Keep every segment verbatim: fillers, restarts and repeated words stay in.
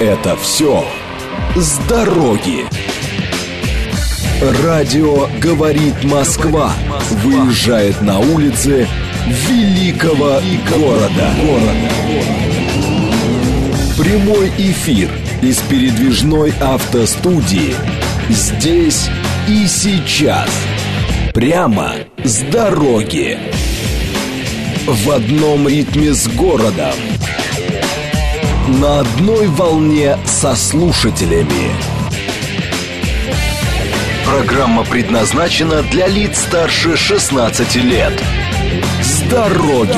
Это все с дороги. Радио «Говорит Москва» выезжает на улицы великого города. Прямой эфир из передвижной автостудии. Здесь и сейчас. Прямо с дороги. В одном ритме с городом. На одной волне со слушателями. Программа предназначена для лиц старше шестнадцати лет. С дороги.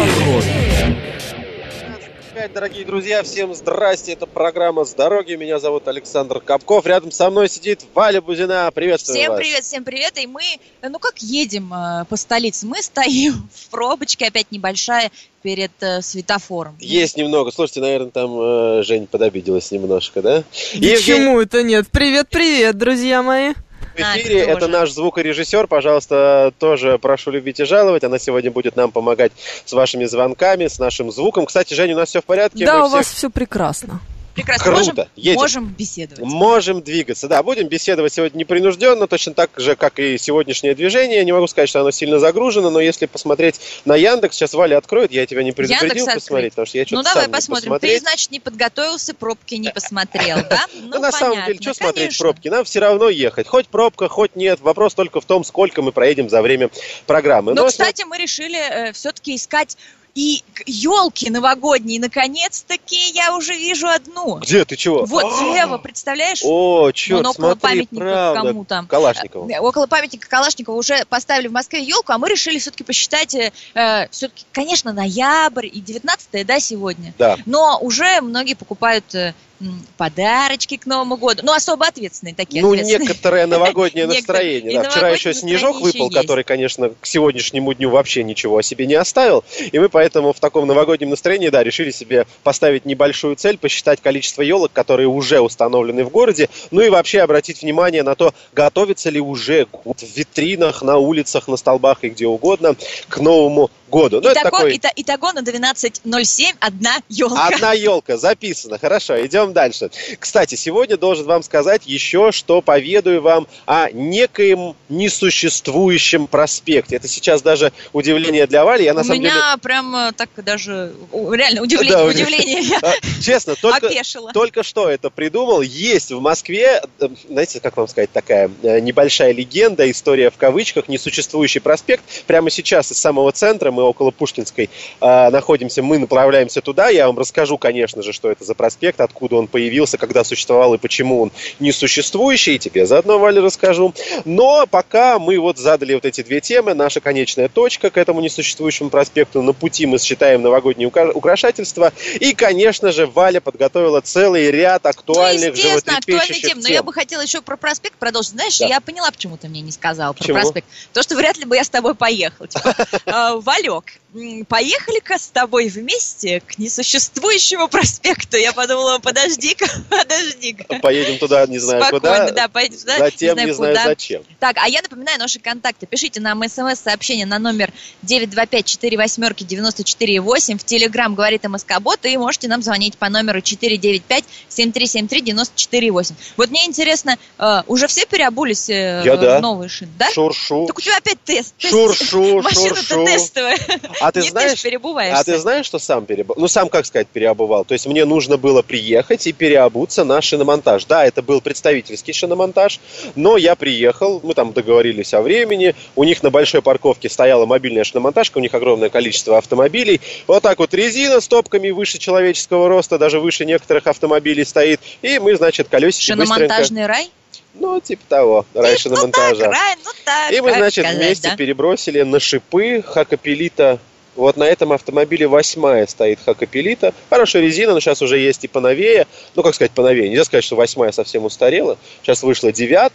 Дорогие друзья, всем здрасте, это программа «С дороги», меня зовут Александр Капков, рядом со мной сидит Валя Бузина, приветствую всем вас. Всем привет, всем привет, и мы, ну как едем э, по столице, мы стоим в пробочке, опять небольшая, перед э, светофором. Есть немного, слушайте, наверное, там э, Жень подобиделась немножко, да? Почему это нет? Привет-привет, друзья мои. В эфире а, это наш звукорежиссер, пожалуйста, тоже прошу любить и жаловать. Она сегодня будет нам помогать с вашими звонками, с нашим звуком. Кстати, Женя, у нас все в порядке? Да, Мы у всех... вас все прекрасно. Прекрасно. Круто. Можем, Едем. можем беседовать. Можем двигаться, да. Будем беседовать сегодня непринужденно, точно так же, как и сегодняшнее движение. Не могу сказать, что оно сильно загружено, но если посмотреть на Яндекс, сейчас Валя откроет, я тебя не предупредил посмотреть, потому что я что-то Ну давай сам посмотрим. Не посмотреть. Ты, значит, не подготовился, пробки не посмотрел, да? Ну, на самом деле, что смотреть пробки? Нам все равно ехать. Хоть пробка, хоть нет. Вопрос только в том, сколько мы проедем за время программы. Но, кстати, мы решили все-таки искать... И елки новогодние, наконец-таки я уже вижу одну. Где ты чего? Вот слева, представляешь? О, черт, Вон около смотри, памятника правда, кому-то. Калашникову. Около памятника Калашникова уже поставили в Москве елку, а мы решили все-таки посчитать, э, все-таки, конечно, ноябрь и девятнадцатое, да, сегодня. Да. Но уже многие покупают... Э, подарочки к Новому году. Ну, особо ответственные такие. Ну, ответственные. некоторое новогоднее настроение. Да, вчера еще снежок выпал, есть. который, конечно, к сегодняшнему дню вообще ничего о себе не оставил. И мы поэтому в таком новогоднем настроении, да, решили себе поставить небольшую цель, посчитать количество елок, которые уже установлены в городе. Ну и вообще обратить внимание на то, готовится ли уже в витринах, на улицах, на столбах и где угодно к Новому году. Ну, итого, такой... ито, итого на двенадцать ноль семь одна елка. Одна елка, записано. Хорошо, идем дальше. Кстати, сегодня должен вам сказать еще, что поведаю вам о некоем несуществующем проспекте. Это сейчас даже удивление для Вали. Я, на У самом меня деле... прям так даже реально удивление. Да, удивление. Я честно, только, опешила. только что это придумал. Есть в Москве, знаете, как вам сказать, такая небольшая легенда, история в кавычках, несуществующий проспект. Прямо сейчас из самого центра мы около Пушкинской э, находимся, мы направляемся туда. Я вам расскажу, конечно же, что это за проспект, откуда он появился, когда существовал и почему он несуществующий. И тебе заодно, Валя, расскажу. Но пока мы вот задали вот эти две темы, наша конечная точка к этому несуществующему проспекту. На пути мы считаем новогодние украшательства. И, конечно же, Валя подготовила целый ряд актуальных, ну, животрепещущих тем. Но я бы хотела еще про проспект продолжить. Знаешь, да. Я поняла, почему ты мне не сказала про почему? проспект. То, что вряд ли бы я с тобой поехала. Типа, Валек, поехали-ка с тобой вместе к несуществующему проспекту. Я подумала, подожди-ка, подожди-ка. Поедем туда, не знаю Спокойно, куда. да, поедем туда, затем, не знаю, не знаю куда. зачем. Так, а я напоминаю наши контакты. Пишите нам смс-сообщение на номер девять два пять четыре восемь девять четыре восемь. В Телеграм говорит МСК-бот. И можете нам звонить по номеру четыре девять пять семь три семь три девять четыре восемь. Вот мне интересно, э, уже все переобулись э, я, да. в новые шины, да? Шуршу. Так у тебя опять тест. Шуршу, машина-то шуршу. тестовая. А ты не знаешь, ты переобуваешься. а ты знаешь, что сам переобувал? Ну, сам, как сказать, переобувал. То есть мне нужно было приехать и переобуться на шиномонтаж. Да, это был представительский шиномонтаж, но я приехал, мы там договорились о времени, у них на большой парковке стояла мобильная шиномонтажка, у них огромное количество автомобилей. Вот так вот резина с топками выше человеческого роста, даже выше некоторых автомобилей стоит. И мы, значит, колесики Шиномонтажный быстренько... рай? Ну, типа того, рай шиномонтажа. Ну так, рай, ну так. И мы, значит, сказать, вместе да? перебросили на шипы Хакапелита. Вот на этом автомобиле восьмая стоит Хакапелита. Хорошая резина, но сейчас уже есть и поновее. Ну, как сказать, поновее. Нельзя сказать, что восьмая совсем устарела. Сейчас вышла девятая.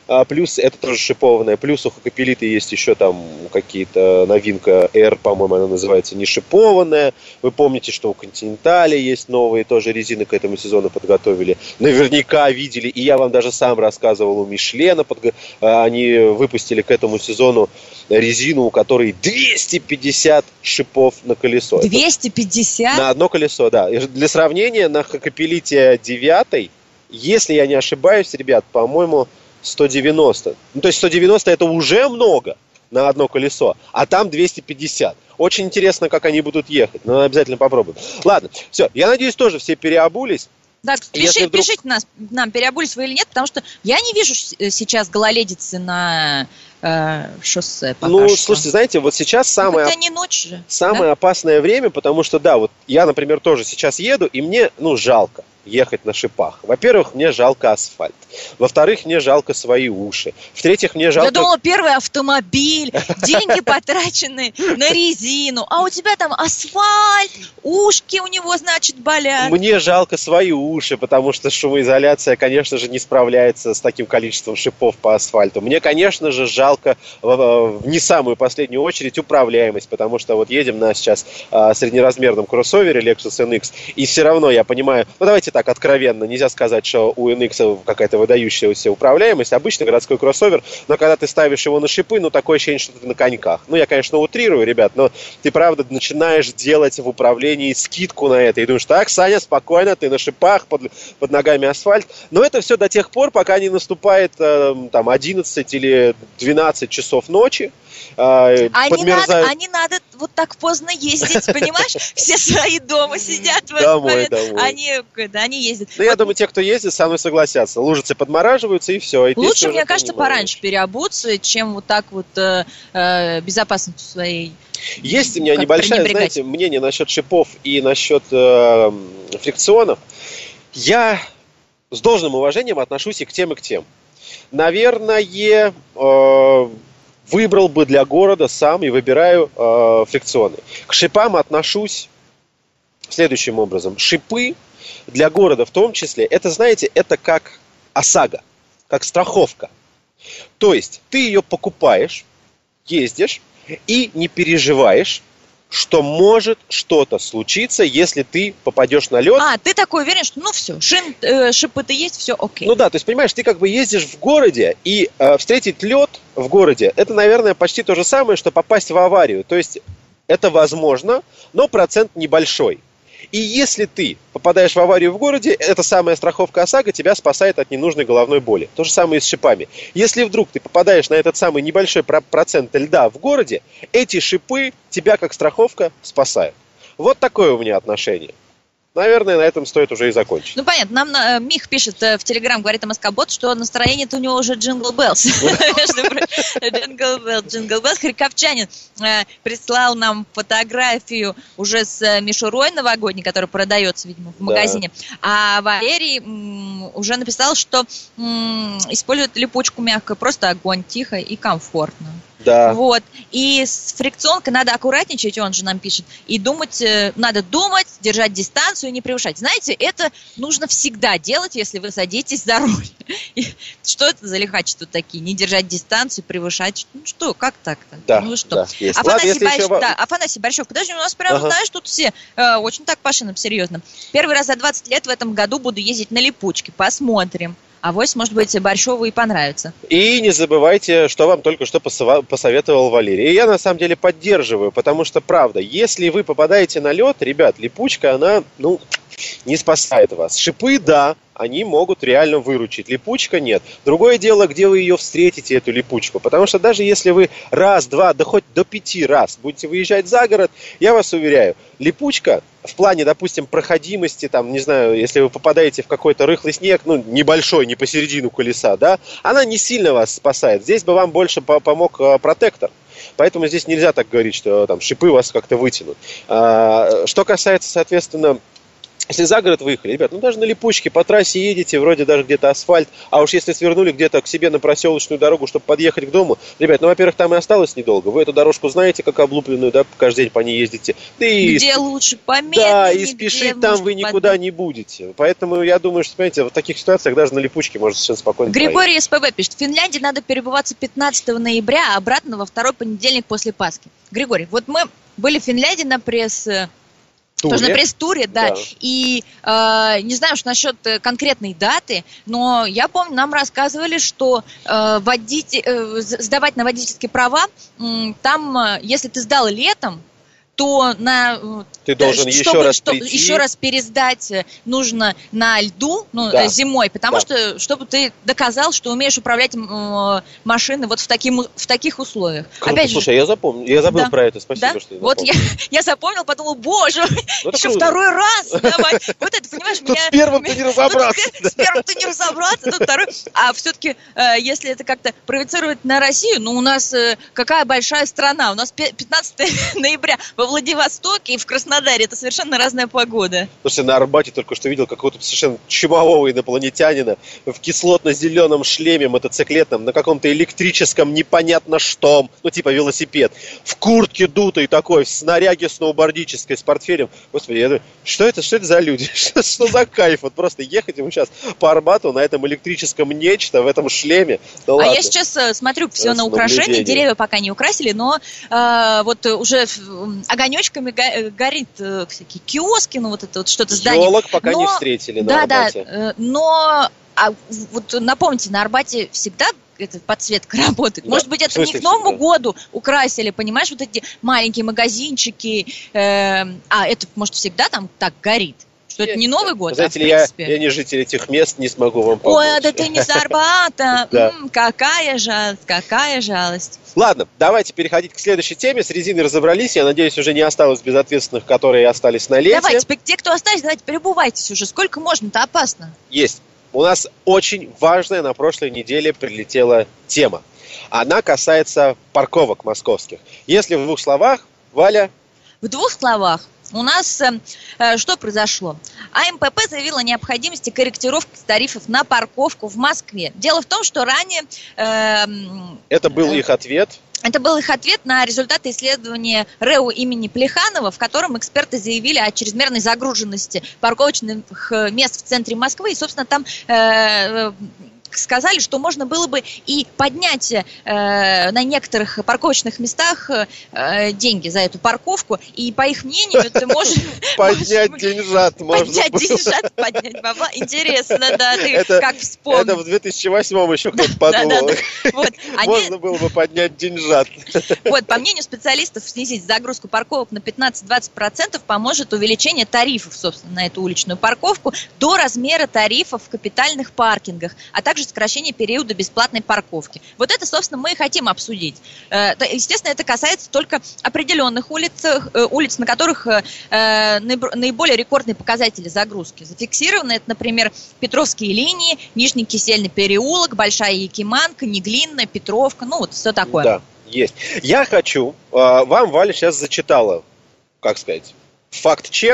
а, плюс это тоже шипованная, плюс у Хакапелиты есть еще там какие-то новинка R, по-моему, она называется не шипованная. Вы помните, что у Континентали есть новые тоже резины к этому сезону подготовили. Наверняка видели, и я вам даже сам рассказывал, у Мишлена подго... они выпустили к этому сезону резину, у которой двести пятьдесят шипов на колесо. двести пятьдесят? На одно колесо, да. И для сравнения, на Хакапелите девять, если я не ошибаюсь, ребят, по-моему, сто девяносто. Ну, то есть сто девяносто это уже много на одно колесо, а там двести пятьдесят. Очень интересно, как они будут ехать. Но обязательно попробуем. Ладно, все. Я надеюсь, тоже все переобулись. Да, пишите, вдруг... пишите нас, нам, переобулись вы или нет, потому что я не вижу сейчас гололедицы на э, шоссе пока Ну, что. слушайте, знаете, вот сейчас самое, Хотя не ночь же, самое да? опасное время, потому что, да, вот я, например, тоже сейчас еду, и мне, ну, жалко ехать на шипах. Во-первых, мне жалко асфальт. Во-вторых, мне жалко свои уши. В-третьих, мне жалко... Я думала, первый автомобиль, деньги потрачены на резину, а у тебя там асфальт, ушки у него, значит, болят. Мне жалко свои уши, потому что шумоизоляция, конечно же, не справляется с таким количеством шипов по асфальту. Мне, конечно же, жалко в не самую последнюю очередь управляемость, потому что вот едем на сейчас а, среднеразмерном кроссовере Lexus эн икс, и все равно я понимаю, ну давайте так откровенно, нельзя сказать, что у эн икс какая-то выдающаяся управляемость, обычный городской кроссовер, но когда ты ставишь его на шипы, ну такое ощущение, что ты на коньках. Ну я, конечно, утрирую, ребят, но ты правда начинаешь делать в управлении скидку на это, и думаешь, так, Саня, спокойно, ты на шипах, под, под ногами асфальт, но это все до тех пор, пока не наступает э, там одиннадцать или двенадцать часов ночи. Э, а подмерзают... не надо, а не надо вот так поздно ездить, понимаешь? Все свои дома сидят в этот момент, они, да, они ездят. Ну, я думаю, те, кто ездит, со мной согласятся. Лужицы подмораживаются, и все. Лучше, мне кажется, пораньше переобуться, чем вот так вот безопасностью своей. Есть у меня небольшое, знаете, мнение насчет шипов и насчет э, фрикционов. Я с должным уважением отношусь и к тем, и к тем. Наверное, э, выбрал бы для города сам и выбираю э, фрикционы. К шипам отношусь следующим образом. Шипы для города в том числе, это, знаете, это как ОСАГО, как страховка. То есть ты ее покупаешь, ездишь, и не переживаешь, что может что-то случиться, если ты попадешь на лед. А, ты такой уверен, что ну все, шин, э, шипы-то есть, все окей. Ну да, то есть, понимаешь, ты как бы ездишь в городе, и э, встретить лед в городе, это, наверное, почти то же самое, что попасть в аварию. То есть, это возможно, но процент небольшой. И если ты попадаешь в аварию в городе, эта самая страховка ОСАГО тебя спасает от ненужной головной боли. То же самое и с шипами. Если вдруг ты попадаешь на этот самый небольшой процент льда в городе, эти шипы тебя как страховка спасают. Вот такое у меня отношение. Наверное, на этом стоит уже и закончить. Ну, понятно. Нам э, Мих пишет э, в Телеграм, говорит МСК-бот, что настроение-то у него уже Джингл Беллс. Джингл Беллс, Джингл Беллс. Харьковчанин прислал нам фотографию уже с мишурой новогодней, которая продается, видимо, в магазине. А Валерий уже написал, что использует липучку мягкую, просто огонь, тихо и комфортно. Да. Вот. И с фрикционкой надо аккуратничать, он же нам пишет. И думать, надо думать, держать дистанцию и не превышать. Знаете, это нужно всегда делать, если вы садитесь за руль. И что это за лихачества такие? Не держать дистанцию, превышать. Ну что, как так-то? Да, ну что? Да, есть. Афанасий, Ладно, Больш... еще... да, Афанасий Большов, подожди, у нас прям, ага. знаешь, тут все э, очень так пашено, серьезно. Первый раз за двадцать лет в этом году буду ездить на липучке. Посмотрим. Авось, может быть, Большову и понравится. И не забывайте, что вам только что посоветовал Валерий. И я, на самом деле, поддерживаю, потому что, правда, если вы попадаете на лед, ребят, липучка, она, ну, не спасает вас. Шипы, да, они могут реально выручить. Липучка нет. Другое дело, где вы ее встретите, эту липучку. Потому что даже если вы раз, два, да хоть до пяти раз будете выезжать за город, я вас уверяю, липучка в плане, допустим, проходимости, там, не знаю, если вы попадаете в какой-то рыхлый снег, ну, небольшой, не посередину колеса, да, она не сильно вас спасает. Здесь бы вам больше помог протектор. Поэтому здесь нельзя так говорить, что там шипы вас как-то вытянут. А, что касается, соответственно, Если за город выехали, ребят, ну даже на липучке по трассе едете, вроде даже где-то асфальт, а уж если свернули где-то к себе на проселочную дорогу, чтобы подъехать к дому, ребят, ну, во-первых, там и осталось недолго, вы эту дорожку знаете, как облупленную, да, каждый день по ней ездите. Да и где лучше помедленнее, да, и спешить там вы никуда под... не будете. Поэтому я думаю, что, понимаете, в таких ситуациях даже на липучке можно совершенно спокойно Григорий СПБ пишет, в Финляндии надо перебываться пятнадцатого ноября, а обратно во второй понедельник после Пасхи. Григорий, вот мы были в Финляндии на пресс... Туре. Тоже на пресс-туре, да. да. И э, не знаю уж насчет конкретной даты, но я помню, нам рассказывали, что э, водить, э, сдавать на водительские права, э, там, э, если ты сдал летом, то на, ты должен чтобы, еще раз что, прийти. еще раз пересдать нужно на льду, ну, да. зимой, потому да. что, чтобы ты доказал, что умеешь управлять э, машиной вот в, таким, в таких условиях. Круто. Опять Слушай, же, я запомнил, я забыл да. про это, спасибо, да? что ты Вот я, я запомнил, подумал, боже, ну, еще круто. Второй раз давай. Вот это, понимаешь, тут меня... с первым ты не разобраться. С первым ты не разобраться, тут второй. А все-таки, если это как-то провоцировать на Россию, ну, у нас какая большая страна, у нас пятнадцатого ноября во Владивостоке и в Краснодаре, это совершенно разная погода. Слушай, на Арбате только что видел какого-то совершенно чумового инопланетянина в кислотно-зеленом шлеме мотоциклетном, на каком-то электрическом непонятно что, ну типа велосипед, в куртке дутой такой, в снаряге сноубордической с портфелем. Господи, я думаю, что это, что это за люди? Что, что за кайф? Вот просто ехать ему сейчас по Арбату на этом электрическом нечто, в этом шлеме. Да а ладно. я сейчас смотрю все это на украшения, деревья пока не украсили, но э, вот уже огонечками горит э, всякие киоски, ну вот это вот что-то здание. Елок пока но, не встретили на да, Арбате. Да, э, но а, вот напомните, на Арбате всегда эта подсветка работает. Да. Может быть, это не к Новому всегда. году украсили, понимаешь, вот эти маленькие магазинчики, э, а это, может, всегда там так горит. Что это не Новый год, знаете а в ли, принципе... я, я не житель этих мест, не смогу вам помочь. Ой, да ты не с Арбата. Какая жалость, какая жалость. Ладно, давайте переходить к следующей теме. С резиной разобрались. Я надеюсь, уже не осталось безответственных, которые остались на лете. Давайте, те, кто остались, давайте перебывайтесь уже. Сколько можно, это опасно. Есть. У нас очень важная на прошлой неделе прилетела тема. Она касается парковок московских. Если в двух словах, Валя... В двух словах. У нас э, что произошло? А эм пэ пэ заявила о необходимости корректировки тарифов на парковку в Москве. Дело в том, что ранее... Э, Это был э, их ответ. Это был их ответ на результаты исследования РЭУ имени Плеханова, в котором эксперты заявили о чрезмерной загруженности парковочных мест в центре Москвы. И, собственно, там... Э, сказали, что можно было бы и поднять э, на некоторых парковочных местах э, деньги за эту парковку, и по их мнению ты можешь... Поднять деньжат можно Поднять деньжат, поднять бабла. Интересно, да, ты как вспомнил. Это в две тысячи восьмом еще кто-то подумал. Можно было бы поднять деньжат. Вот, по мнению специалистов, снизить загрузку парковок на пятнадцать-двадцать процентов поможет увеличение тарифов, собственно, на эту уличную парковку до размера тарифов в капитальных паркингах, а также сокращение периода бесплатной парковки. Вот это, собственно, мы и хотим обсудить. Естественно, это касается только определенных улиц, улиц, на которых наиболее рекордные показатели загрузки. Зафиксированы это, например, Петровские линии, Нижний Кисельный переулок, Большая Якиманка, Неглинная, Петровка, ну вот все такое. Да, есть. Я хочу, вам Валя сейчас зачитала, как сказать, факт-чек.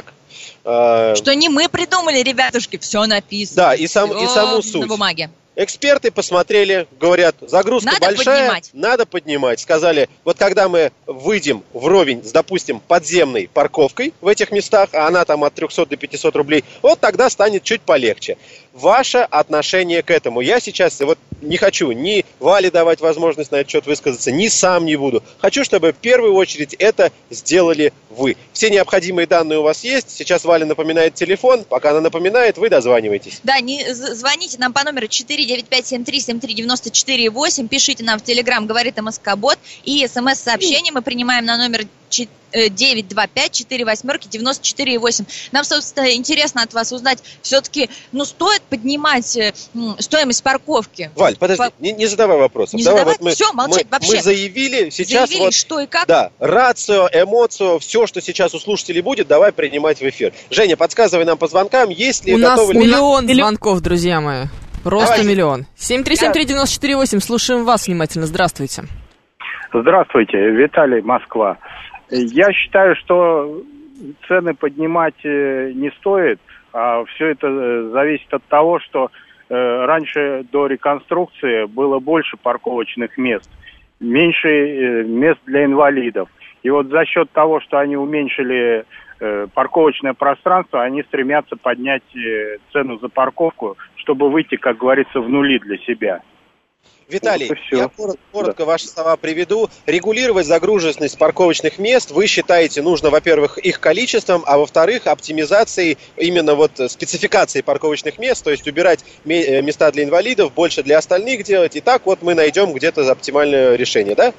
Что не мы придумали, ребятушки, все написано. Да, и, сам, и саму суть. На бумаге. Эксперты посмотрели, говорят, загрузка надо большая, поднимать. Надо поднимать. Сказали, вот когда мы выйдем вровень с, допустим, подземной парковкой в этих местах, а она там от трехсот до пятисот рублей, вот тогда станет чуть полегче. Ваше отношение к этому? Я сейчас вот не хочу ни Вале давать возможность на этот счет высказаться, ни сам не буду. Хочу, чтобы в первую очередь это сделали вы. Все необходимые данные у вас есть. Сейчас Валя напоминает телефон. Пока она напоминает, вы дозваниваетесь. Да, не, звоните нам по номеру четыре девять пять семь три семь три девяносто четыре восемь. Пишите нам в Телеграм, говорит МСК-бот. И смс-сообщение мы принимаем на номер девять два пять четыре восьмерки девяносто четыре восемь. Нам, собственно, интересно от вас узнать, все-таки, ну, стоит поднимать э, стоимость парковки? Валь, подожди, По... не, не задавай вопросов. Не Давай, задавать? Вот мы, все, молчать мы, вообще. Мы заявили сейчас заявили, вот, что и как? Да, рацио, эмоцию, все, что сейчас у слушателей будет, давай принимать в эфир. Женя, подсказывай нам по звонкам, есть ли... У готовы нас ли... миллион звонков, друзья мои. Просто Давайте. миллион. семь три семь три девяносто четыре восемь. Слушаем вас внимательно. Здравствуйте. Здравствуйте, Виталий, Москва. Я считаю, что цены поднимать не стоит, А все это зависит от того, что э, раньше до реконструкции было больше парковочных мест, меньше э, мест для инвалидов. И вот за счет того, что они уменьшили э, парковочное пространство, они стремятся поднять э, цену за парковку, чтобы выйти, как говорится, в нули для себя. Виталий, вот я коротко, коротко да. ваши слова приведу. Регулировать загруженность парковочных мест вы считаете нужно, во-первых, их количеством, а во-вторых, оптимизацией именно вот спецификацией парковочных мест, то есть убирать места для инвалидов, больше для остальных делать, и так вот мы найдем где-то оптимальное решение, да?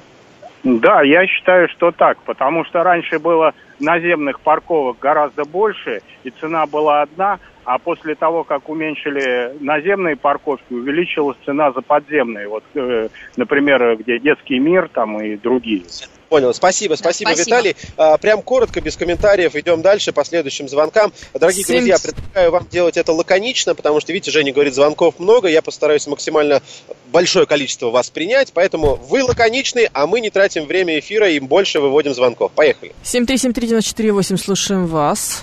Да, я считаю, что так, потому что раньше было наземных парковок гораздо больше, и цена была одна, а после того, как уменьшили наземные парковки, увеличилась цена за подземные. Вот, э, например, где детский мир там и другие. Понял. Спасибо, спасибо, спасибо. Виталий. А, прям коротко, без комментариев, идем дальше по следующим звонкам. Дорогие Семь... друзья, предлагаю вам делать это лаконично, потому что, видите, Женя говорит, звонков много, я постараюсь максимально большое количество вас принять, поэтому вы лаконичны, а мы не тратим время эфира и больше выводим звонков. Поехали. семь три семь три девять четыре восемь, слушаем вас.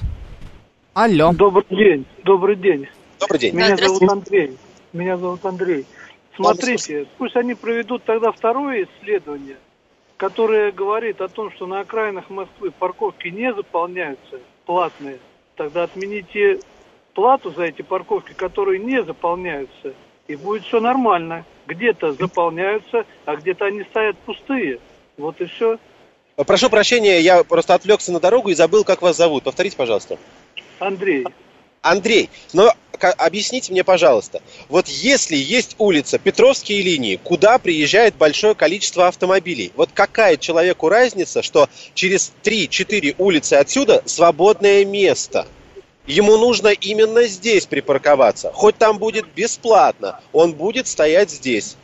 Алло. Добрый день, добрый день. Добрый день. Меня да, зовут Андрей. Меня зовут Андрей. Смотрите, пусть они проведут тогда второе исследование, которое говорит о том, что на окраинах Москвы парковки не заполняются, платные. Тогда отмените плату за эти парковки, которые не заполняются, и будет все нормально. Где-то заполняются, а где-то они стоят пустые. Вот и все. Прошу прощения, я просто отвлекся на дорогу и забыл, как вас зовут. Повторите, пожалуйста. Андрей. Андрей, но объясните мне, пожалуйста, вот если есть улица, Петровские линии, куда приезжает большое количество автомобилей, вот какая человеку разница, что через три-четыре улицы отсюда свободное место? Ему нужно именно здесь припарковаться. Хоть там будет бесплатно, он будет стоять здесь.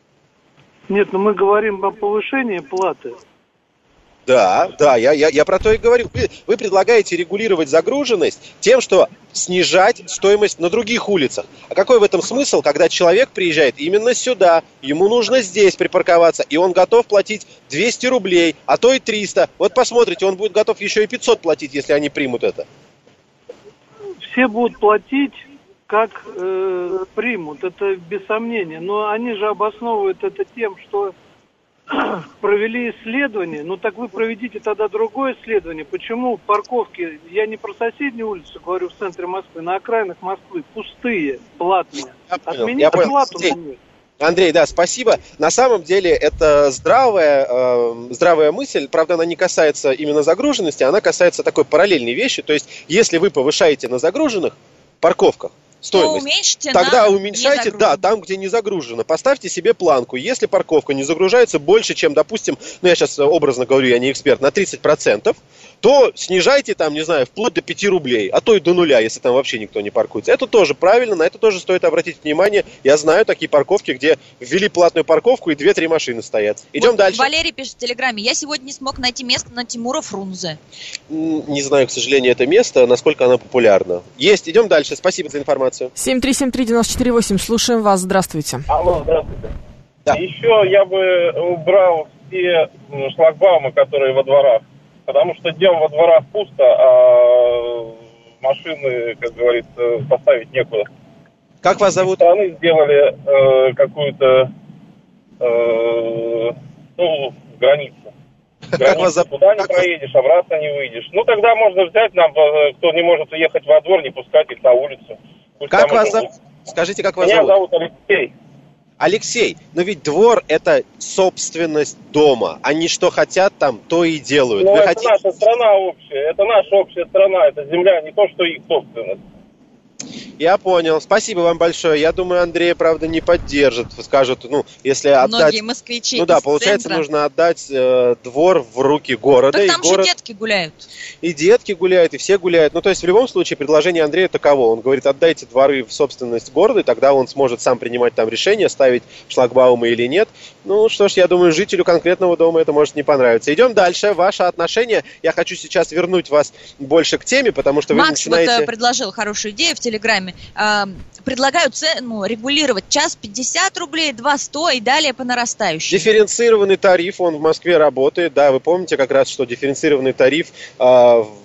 Нет, но мы говорим о повышении платы. Да, да, я, я, я про то и говорю. Вы, вы предлагаете регулировать загруженность тем, что снижать стоимость на других улицах. А какой в этом смысл, когда человек приезжает именно сюда, ему нужно здесь припарковаться, и он готов платить двести рублей, а то и триста. Вот посмотрите, он будет готов еще и пятьсот платить, если они примут это. Все будут платить, как э, примут, это без сомнения. Но они же обосновывают это тем, что провели исследование. Ну так вы проведите тогда другое исследование. Почему парковки, я не про соседнюю улицу говорю, в центре Москвы, на окраинах Москвы, пустые, платные. Я понял, Отмените я понял. плату. Андрей, Андрей, да, спасибо. На самом деле это здравая, э, здравая мысль, правда, она не касается именно загруженности, она касается такой параллельной вещи. То есть, если вы повышаете на загруженных парковках стоимость, тогда уменьшайте, да, там, где не загружено. Поставьте себе планку. Если парковка не загружается больше, чем, допустим, ну я сейчас образно говорю, я не эксперт, на тридцать процентов, то снижайте там, не знаю, вплоть до пяти рублей, а то и до нуля, если там вообще никто не паркуется. Это тоже правильно, на это тоже стоит обратить внимание. Я знаю такие парковки, где ввели платную парковку и две-три машины стоят. Идем вот дальше. Валерий пишет в Телеграме, я сегодня не смог найти место на Тимура Фрунзе. Не знаю, к сожалению, это место, насколько оно популярно. Есть, идем дальше. Спасибо за информацию. семь три семь три девять четыре восемь, слушаем вас, здравствуйте. Алло, здравствуйте. Да. Еще я бы убрал все шлагбаумы, которые во дворах. Потому что днем во дворах пусто, а машины, как говорится, поставить некуда. Как вас зовут? Со стороны сделали э, какую-то э, ну, границу. Как вас зовут? Туда не как проедешь, обратно не выйдешь. Ну, тогда можно взять нам, кто не может уехать во двор, не пускать их на улицу. Пусть Как вас зовут? Скажите, как вас Меня зовут? зовут Алексей. Алексей, но ведь двор – это собственность дома. Они что хотят там, то и делают. Ну, Вы это хотите... наша страна общая, это наша общая страна, это земля, не то, что их собственность. Я понял. Спасибо вам большое. Я думаю, Андрей, правда, не поддержит. Скажут, ну, если отдать... Многие москвичи Ну да, из получается, центра. нужно отдать э, двор в руки города. Так и там город... же детки гуляют. И детки гуляют, и все гуляют. Ну, то есть, в любом случае, предложение Андрея таково. Он говорит, отдайте дворы в собственность города, и тогда он сможет сам принимать там решение, ставить шлагбаумы или нет. Ну, что ж, я думаю, жителю конкретного дома это может не понравиться. Идем дальше. Ваше отношение. Я хочу сейчас вернуть вас больше к теме, потому что вы Макс начинаете... вот предложил хорошую идею в Телеграме. Предлагаю цену регулировать час пятьдесят рублей, два сто и далее по нарастающей. Дифференцированный тариф, он в Москве работает. Да, вы помните как раз, что дифференцированный тариф э,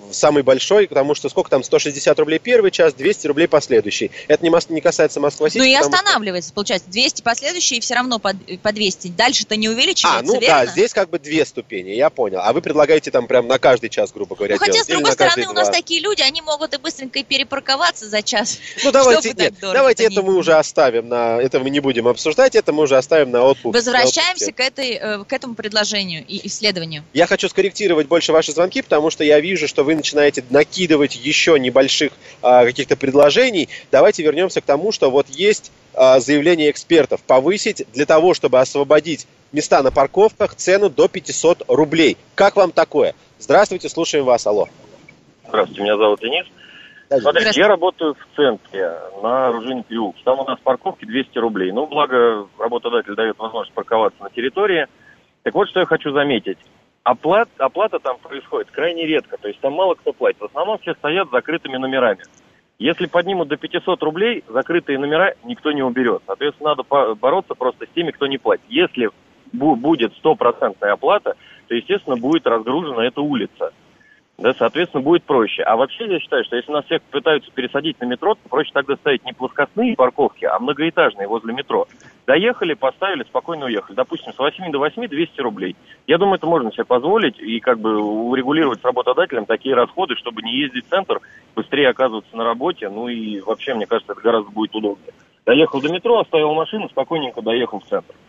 самый большой, потому что сколько там, сто шестьдесят рублей первый час, двести рублей последующий. Это не, мос- не касается Москва-Сити. Ну и потому останавливается, что... получается, двести последующие и все равно по, по двести. Дальше-то не увеличивается, А, ну верно? да, здесь как бы две ступени, я понял. А вы предлагаете там прям на каждый час, грубо говоря, Ну хотя, делать, с другой или на каждые стороны, у нас два? такие люди, они могут и быстренько и перепарковаться за час. Ну давайте, Чтобы нет, так дорого давайте не это мы было. уже оставим, на, это мы не будем обсуждать, это мы уже оставим на отпуск. Возвращаемся к, этой, э, к этому предложению и исследованию. Я хочу скорректировать больше ваши звонки, потому что я вижу, что вы начинаете накидывать еще небольших а, каких-то предложений. Давайте вернемся к тому, что вот есть а, заявление экспертов повысить для того, чтобы освободить места на парковках, цену до пятьсот рублей. Как вам такое? Здравствуйте, слушаем вас, алло. Здравствуйте, меня зовут Денис. Смотрите, я работаю в центре на Оружейном переулке. Там у нас парковки двести рублей. Ну, благо, работодатель дает возможность парковаться на территории. Так вот, что я хочу заметить. Оплат, оплата там происходит крайне редко. То есть там мало кто платит. В основном все стоят с закрытыми номерами. Если поднимут до пятьсот рублей, закрытые номера никто не уберет. Соответственно, надо бороться просто с теми, кто не платит. Если бу- будет стопроцентная оплата, то, естественно, будет разгружена эта улица. Да, соответственно, будет проще. А вообще я считаю, что если нас всех пытаются пересадить на метро, то проще тогда ставить не плоскостные парковки, а многоэтажные возле метро. Доехали, поставили, спокойно уехали. Допустим, с восьми до восьми двести рублей. Я думаю, это можно себе позволить и как бы урегулировать с работодателем такие расходы, чтобы не ездить в центр, быстрее оказываться на работе. Ну и вообще, мне кажется, это гораздо будет удобнее. Доехал до метро, оставил машину, спокойненько доехал в центр.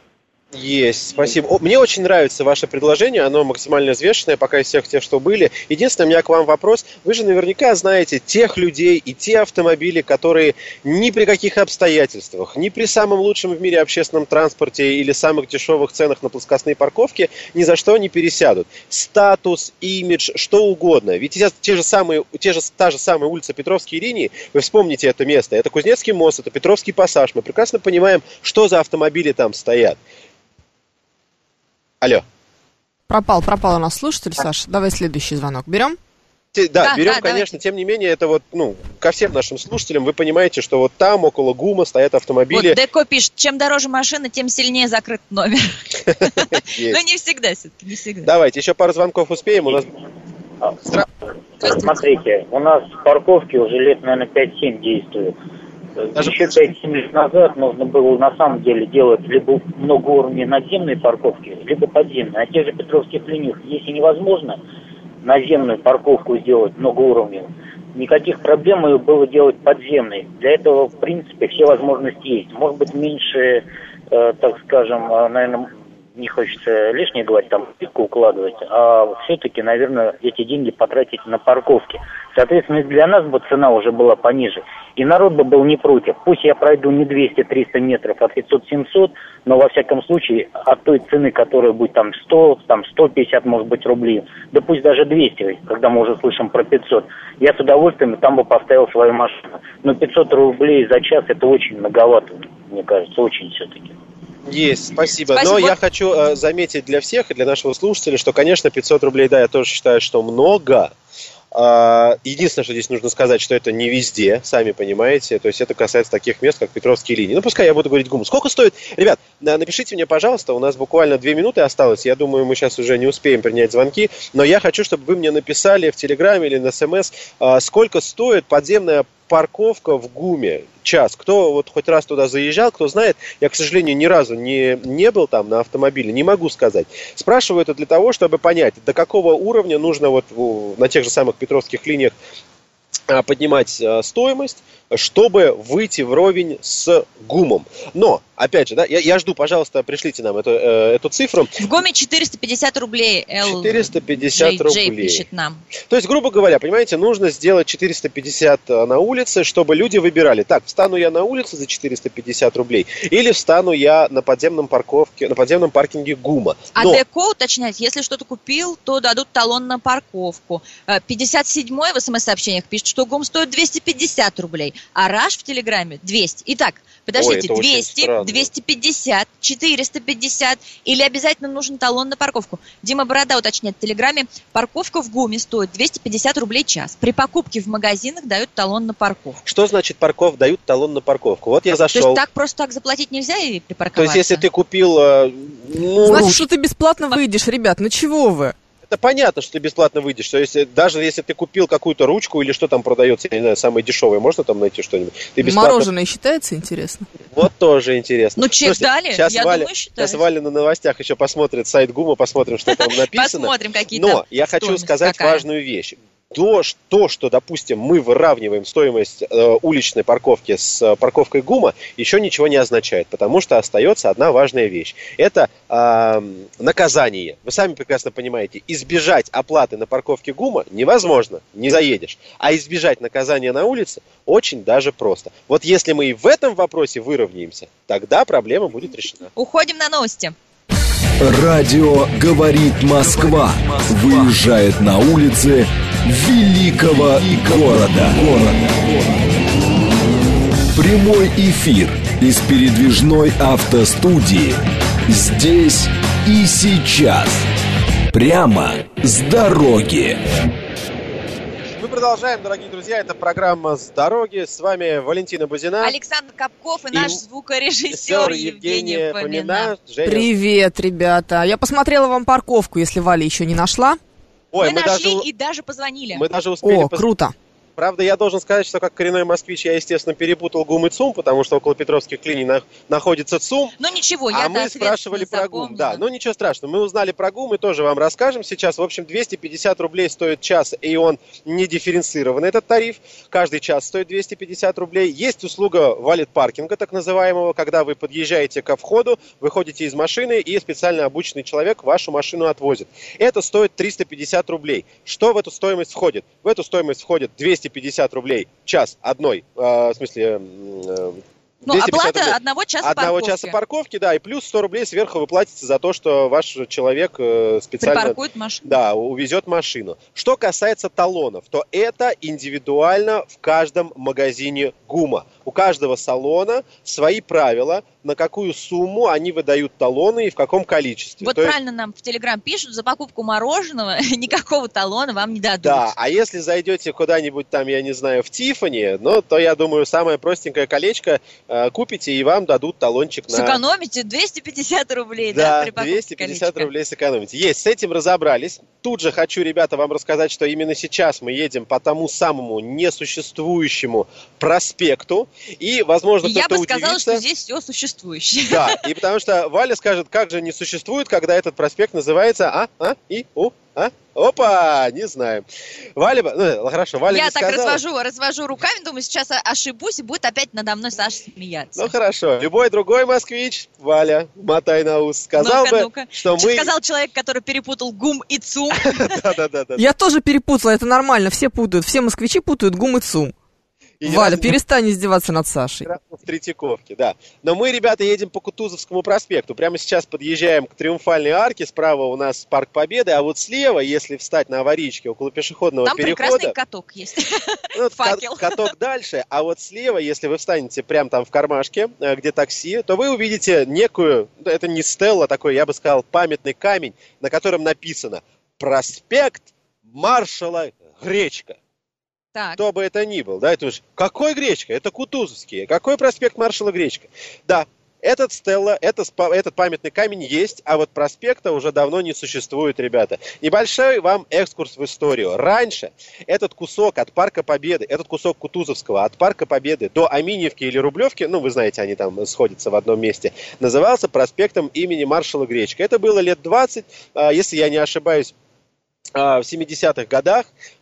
Есть, спасибо. О, мне очень нравится ваше предложение, оно максимально взвешенное, пока из всех тех, что были. Единственное, у меня к вам вопрос. Вы же наверняка знаете тех людей и те автомобили, которые ни при каких обстоятельствах, ни при самом лучшем в мире общественном транспорте или самых дешевых ценах на плоскостные парковки ни за что не пересядут. Статус, имидж, что угодно. Ведь те, те же самые, те же, та же самая улица Петровские линии, вы вспомните это место, это Кузнецкий мост, это Петровский пассаж. Мы прекрасно понимаем, что за автомобили там стоят. Алло. Пропал, пропал у нас слушатель, Саш. Давай следующий звонок. Берем? Те, да, Да, берем, да, конечно. Давайте. Тем не менее, это вот, ну, ко всем нашим слушателям, вы понимаете, что вот там, около ГУМа, стоят автомобили. Вот Деко пишет, чем дороже машина, тем сильнее закрыт номер. Но не всегда, все-таки, не всегда. Давайте, еще пару звонков успеем. У нас... Смотрите, у нас парковки уже лет, наверное, пять-семь действуют. Даже... Еще пять-семь лет назад нужно было на самом деле делать либо многоуровневые надземные парковки, либо подземные. На тех же Петровских линиях, если невозможно наземную парковку сделать многоуровневую, никаких проблем ее было делать подземной. Для этого, в принципе, все возможности есть. Может быть, меньше, э, так скажем, э, наверное, не хочется лишнее говорить, там плитку укладывать, а все-таки, наверное, эти деньги потратить на парковки. Соответственно, для нас бы цена уже была пониже. И народ бы был не против. Пусть я пройду не двести-триста метров, а пятьсот-семьсот, но во всяком случае от той цены, которая будет там сто, там сто пятьдесят, может быть, рублей, да пусть даже двести, когда мы уже слышим про пятьсот, я с удовольствием там бы поставил свою машину. Но пятьсот рублей за час это очень многовато, мне кажется, очень все-таки. Есть, спасибо. спасибо. Но я хочу э, заметить для всех и для нашего слушателя, что, конечно, пятьсот рублей, да, я тоже считаю, что много. Э, единственное, что здесь нужно сказать, что это не везде, сами понимаете. То есть это касается таких мест, как Петровские линии. Ну, пускай я буду говорить ГУМ. Сколько стоит? Ребят, напишите мне, пожалуйста, у нас буквально две минуты осталось. Я думаю, мы сейчас уже не успеем принять звонки. Но я хочу, чтобы вы мне написали в Телеграме или на СМС, э, сколько стоит подземная парковка в ГУМе. Час. Кто вот хоть раз туда заезжал, кто знает, я, к сожалению, ни разу не, не был там на автомобиле, не могу сказать. Спрашиваю это для того, чтобы понять, до какого уровня нужно вот на тех же самых Петровских линиях поднимать стоимость, чтобы выйти вровень с ГУМом. Но, опять же, да, я, я жду, пожалуйста, пришлите нам эту, э, эту цифру. В ГУМе четыреста пятьдесят рублей. четыреста пятьдесят рублей. пишет нам. То есть, грубо говоря, понимаете, нужно сделать четыреста пятьдесят на улице, чтобы люди выбирали. Так, встану я на улице за четыреста пятьдесят рублей или встану я на подземном парковке, на подземном паркинге ГУМа. А Но... Деко уточняет, если что-то купил, то дадут талон на парковку. пятьдесят седьмой в смс-сообщениях пишет, что ГУМ стоит двести пятьдесят рублей. А Раш в Телеграме двести. Итак, подождите, Ой, двести, двести пятьдесят, четыреста пятьдесят или обязательно нужен талон на парковку? Дима Борода уточняет в Телеграме, парковка в ГУМе стоит двести пятьдесят рублей в час. При покупке в магазинах дают талон на парковку. Что значит парков дают талон на парковку? Вот я зашел. То есть так просто так заплатить нельзя и припарковаться? То есть если ты купил... Ну... Значит, что ты бесплатно выйдешь, ребят, ну чего вы? Это понятно, что ты бесплатно выйдешь. Что если, даже если ты купил какую-то ручку или что там продается, я не знаю, самое дешевое, можно там найти что-нибудь? Ты бесплатно... Мороженое считается, интересно? Вот тоже интересно. Ну, чек дали? Сейчас Я Валя, думаю, считается. Сейчас Валя на новостях еще посмотрит сайт ГУМа, посмотрим, что там написано. Посмотрим, какие-то Но я хочу сказать какая. важную вещь. То, что, что, допустим, мы выравниваем стоимость э, уличной парковки с э, парковкой ГУМа, еще ничего не означает, потому что остается одна важная вещь. Это э, наказание. Вы сами прекрасно понимаете, избежать оплаты на парковке ГУМа невозможно, не заедешь. А избежать наказания на улице очень даже просто. Вот если мы и в этом вопросе выровняемся, тогда проблема будет решена. Уходим на новости. Радио «Говорит Москва» выезжает на улицы великого города. Прямой эфир из передвижной автостудии. Здесь и сейчас. Прямо с дороги. Мы продолжаем, дорогие друзья. Это программа «С дороги». С вами Валентина Бузина. Александр Капков и, и наш звукорежиссер Евгений Фомина. Женя. Привет, ребята. Я посмотрела вам парковку, если Валя еще не нашла. Ой, мы, мы нашли даже... и даже позвонили. Мы даже успели. О, пос... круто. Правда, я должен сказать, что как коренной москвич я, естественно, перепутал ГУМ и ЦУМ, потому что около Петровских клиний на... находится ЦУМ. Ну ничего, я А мы спрашивали про ГУМ. Да, ну ничего страшного. Мы узнали про ГУМ и тоже вам расскажем сейчас. В общем, двести пятьдесят рублей стоит час, и он не дифференцированный, этот тариф. Каждый час стоит двести пятьдесят рублей. Есть услуга валет-паркинга, так называемого, когда вы подъезжаете ко входу, выходите из машины, и специально обученный человек вашу машину отвозит. Это стоит триста пятьдесят рублей. Что в эту стоимость входит? В эту стоимость входит двести пятьдесят рублей час одной, э, в смысле... Э, Ну, оплата рублей. одного часа одного парковки. часа парковки, да, и плюс сто рублей сверху вы платите за то, что ваш человек э, специально... Припаркует машину. Да, увезет машину. Что касается талонов, то это индивидуально в каждом магазине ГУМа. У каждого салона свои правила, на какую сумму они выдают талоны и в каком количестве. Вот то правильно есть... нам в Телеграм пишут, за покупку мороженого никакого талона вам не дадут. Да, а если зайдете куда-нибудь там, я не знаю, в Тиффани, ну, то, я думаю, самое простенькое колечко э, купите, и вам дадут талончик на... Сэкономите двести пятьдесят рублей, да, при Да, покупке двести пятьдесят колечка. рублей сэкономите. Есть, с этим разобрались. Тут же хочу, ребята, вам рассказать, что именно сейчас мы едем по тому самому несуществующему проспекту. И, возможно, Я кто-то бы сказала, удивится... что здесь все существующее. Да, и потому что Валя скажет, как же не существует, когда этот проспект называется А, А, И, У, А. Опа, не знаю. Валя, ну, хорошо, Валя Я не так сказала. развожу, развожу руками, думаю, сейчас ошибусь, и будет опять надо мной Саша смеяться. Ну хорошо, любой другой москвич, Валя, мотай на ус, сказал ну-ка, бы, ну-ка. что Что мы... сказал человек, который перепутал ГУМ и ЦУМ. Да-да-да. Я тоже перепутала, это нормально, все путают, все москвичи путают ГУМ и ЦУМ. И Валя, раз... перестань издеваться над Сашей. В Третьяковке, да. Но мы, ребята, едем по Кутузовскому проспекту. Прямо сейчас подъезжаем к Триумфальной арке. Справа у нас Парк Победы, а вот слева, если встать на аварийке около пешеходного Там перехода... прекрасный каток есть. Ну, Факел. Каток дальше, а вот слева, если вы встанете прямо там в кармашке, где такси, то вы увидите некую, это не стелла такой, я бы сказал, памятный камень, на котором написано «Проспект маршала Гречко». Так. Кто бы это ни был, да, это уж какой Гречка? Это Кутузовский. Какой проспект маршала Гречко? Да, этот стелла, этот, этот памятный камень есть, а вот проспекта уже давно не существует, ребята. Небольшой вам экскурс в историю. Раньше этот кусок от Парка Победы, этот кусок Кутузовского от Парка Победы до Аминьевки или Рублевки, ну, вы знаете, они там сходятся в одном месте, назывался проспектом имени маршала Гречко. Это было лет двадцать, если я не ошибаюсь, в семидесятых годах,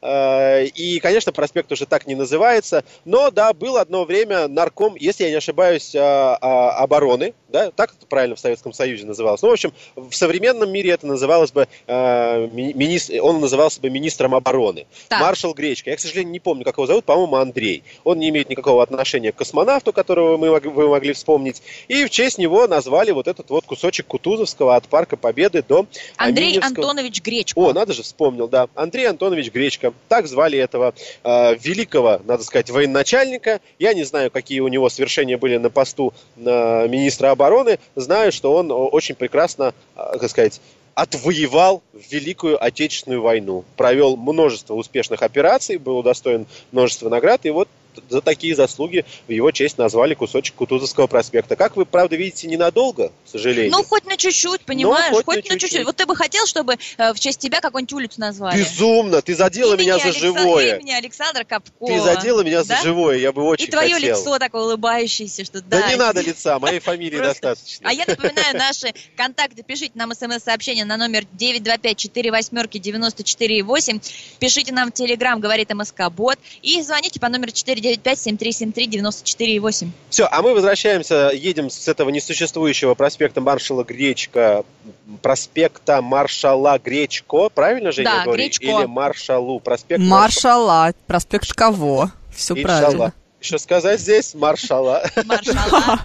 и, конечно, проспект уже так не называется, но, да, был одно время нарком, если я не ошибаюсь, обороны, да, так это правильно в Советском Союзе называлось. Ну, в общем, в современном мире это называлось бы, министр, он назывался бы министром обороны. Так. Маршал Гречко. Я, к сожалению, не помню, как его зовут, по-моему, Андрей. Он не имеет никакого отношения к космонавту, которого мы, вы могли вспомнить, и в честь него назвали вот этот вот кусочек Кутузовского от Парка Победы до Андрей Аминьевского. Антонович Гречко. О, надо же, вспомнил, да. Андрей Антонович Гречко. Так звали этого э, великого, надо сказать, военачальника. Я не знаю, какие у него свершения были на посту э, министра обороны. Знаю, что он очень прекрасно, э, как сказать, отвоевал Великую Отечественную войну. Провел множество успешных операций, был удостоен множества наград. И вот за такие заслуги в его честь назвали кусочек Кутузовского проспекта. Как вы, правда, видите, ненадолго, к сожалению. Ну, хоть на чуть-чуть, понимаешь? Ну, хоть, хоть на, на чуть-чуть. чуть-чуть. Вот ты бы хотел, чтобы э, в честь тебя какую-нибудь улицу назвали? Безумно! Ты задела имени меня за Алекса... живое. Имени Александра Капкова. Ты задела меня да? за живое, я бы очень И твое хотел. лицо такое улыбающееся, что да. Да, не надо лица, моей фамилии достаточно. А я напоминаю, наши контакты. Пишите нам смс-сообщение на номер девять два пять четыре восьмерки девяносто четыре восемь. Пишите нам в Телеграм, говорит МСК-бот. И звоните по номеру четыре девять пять семь три семь три девяносто четыре восемь. Все, а мы возвращаемся, едем с этого несуществующего проспекта маршала Гречка, проспекта маршала Гречко, правильно, Женя, да, говорю? Гречко. Или маршалу, проспект Маршала, проспект кого? Все правильно. Что сказать здесь? Маршала. Маршала.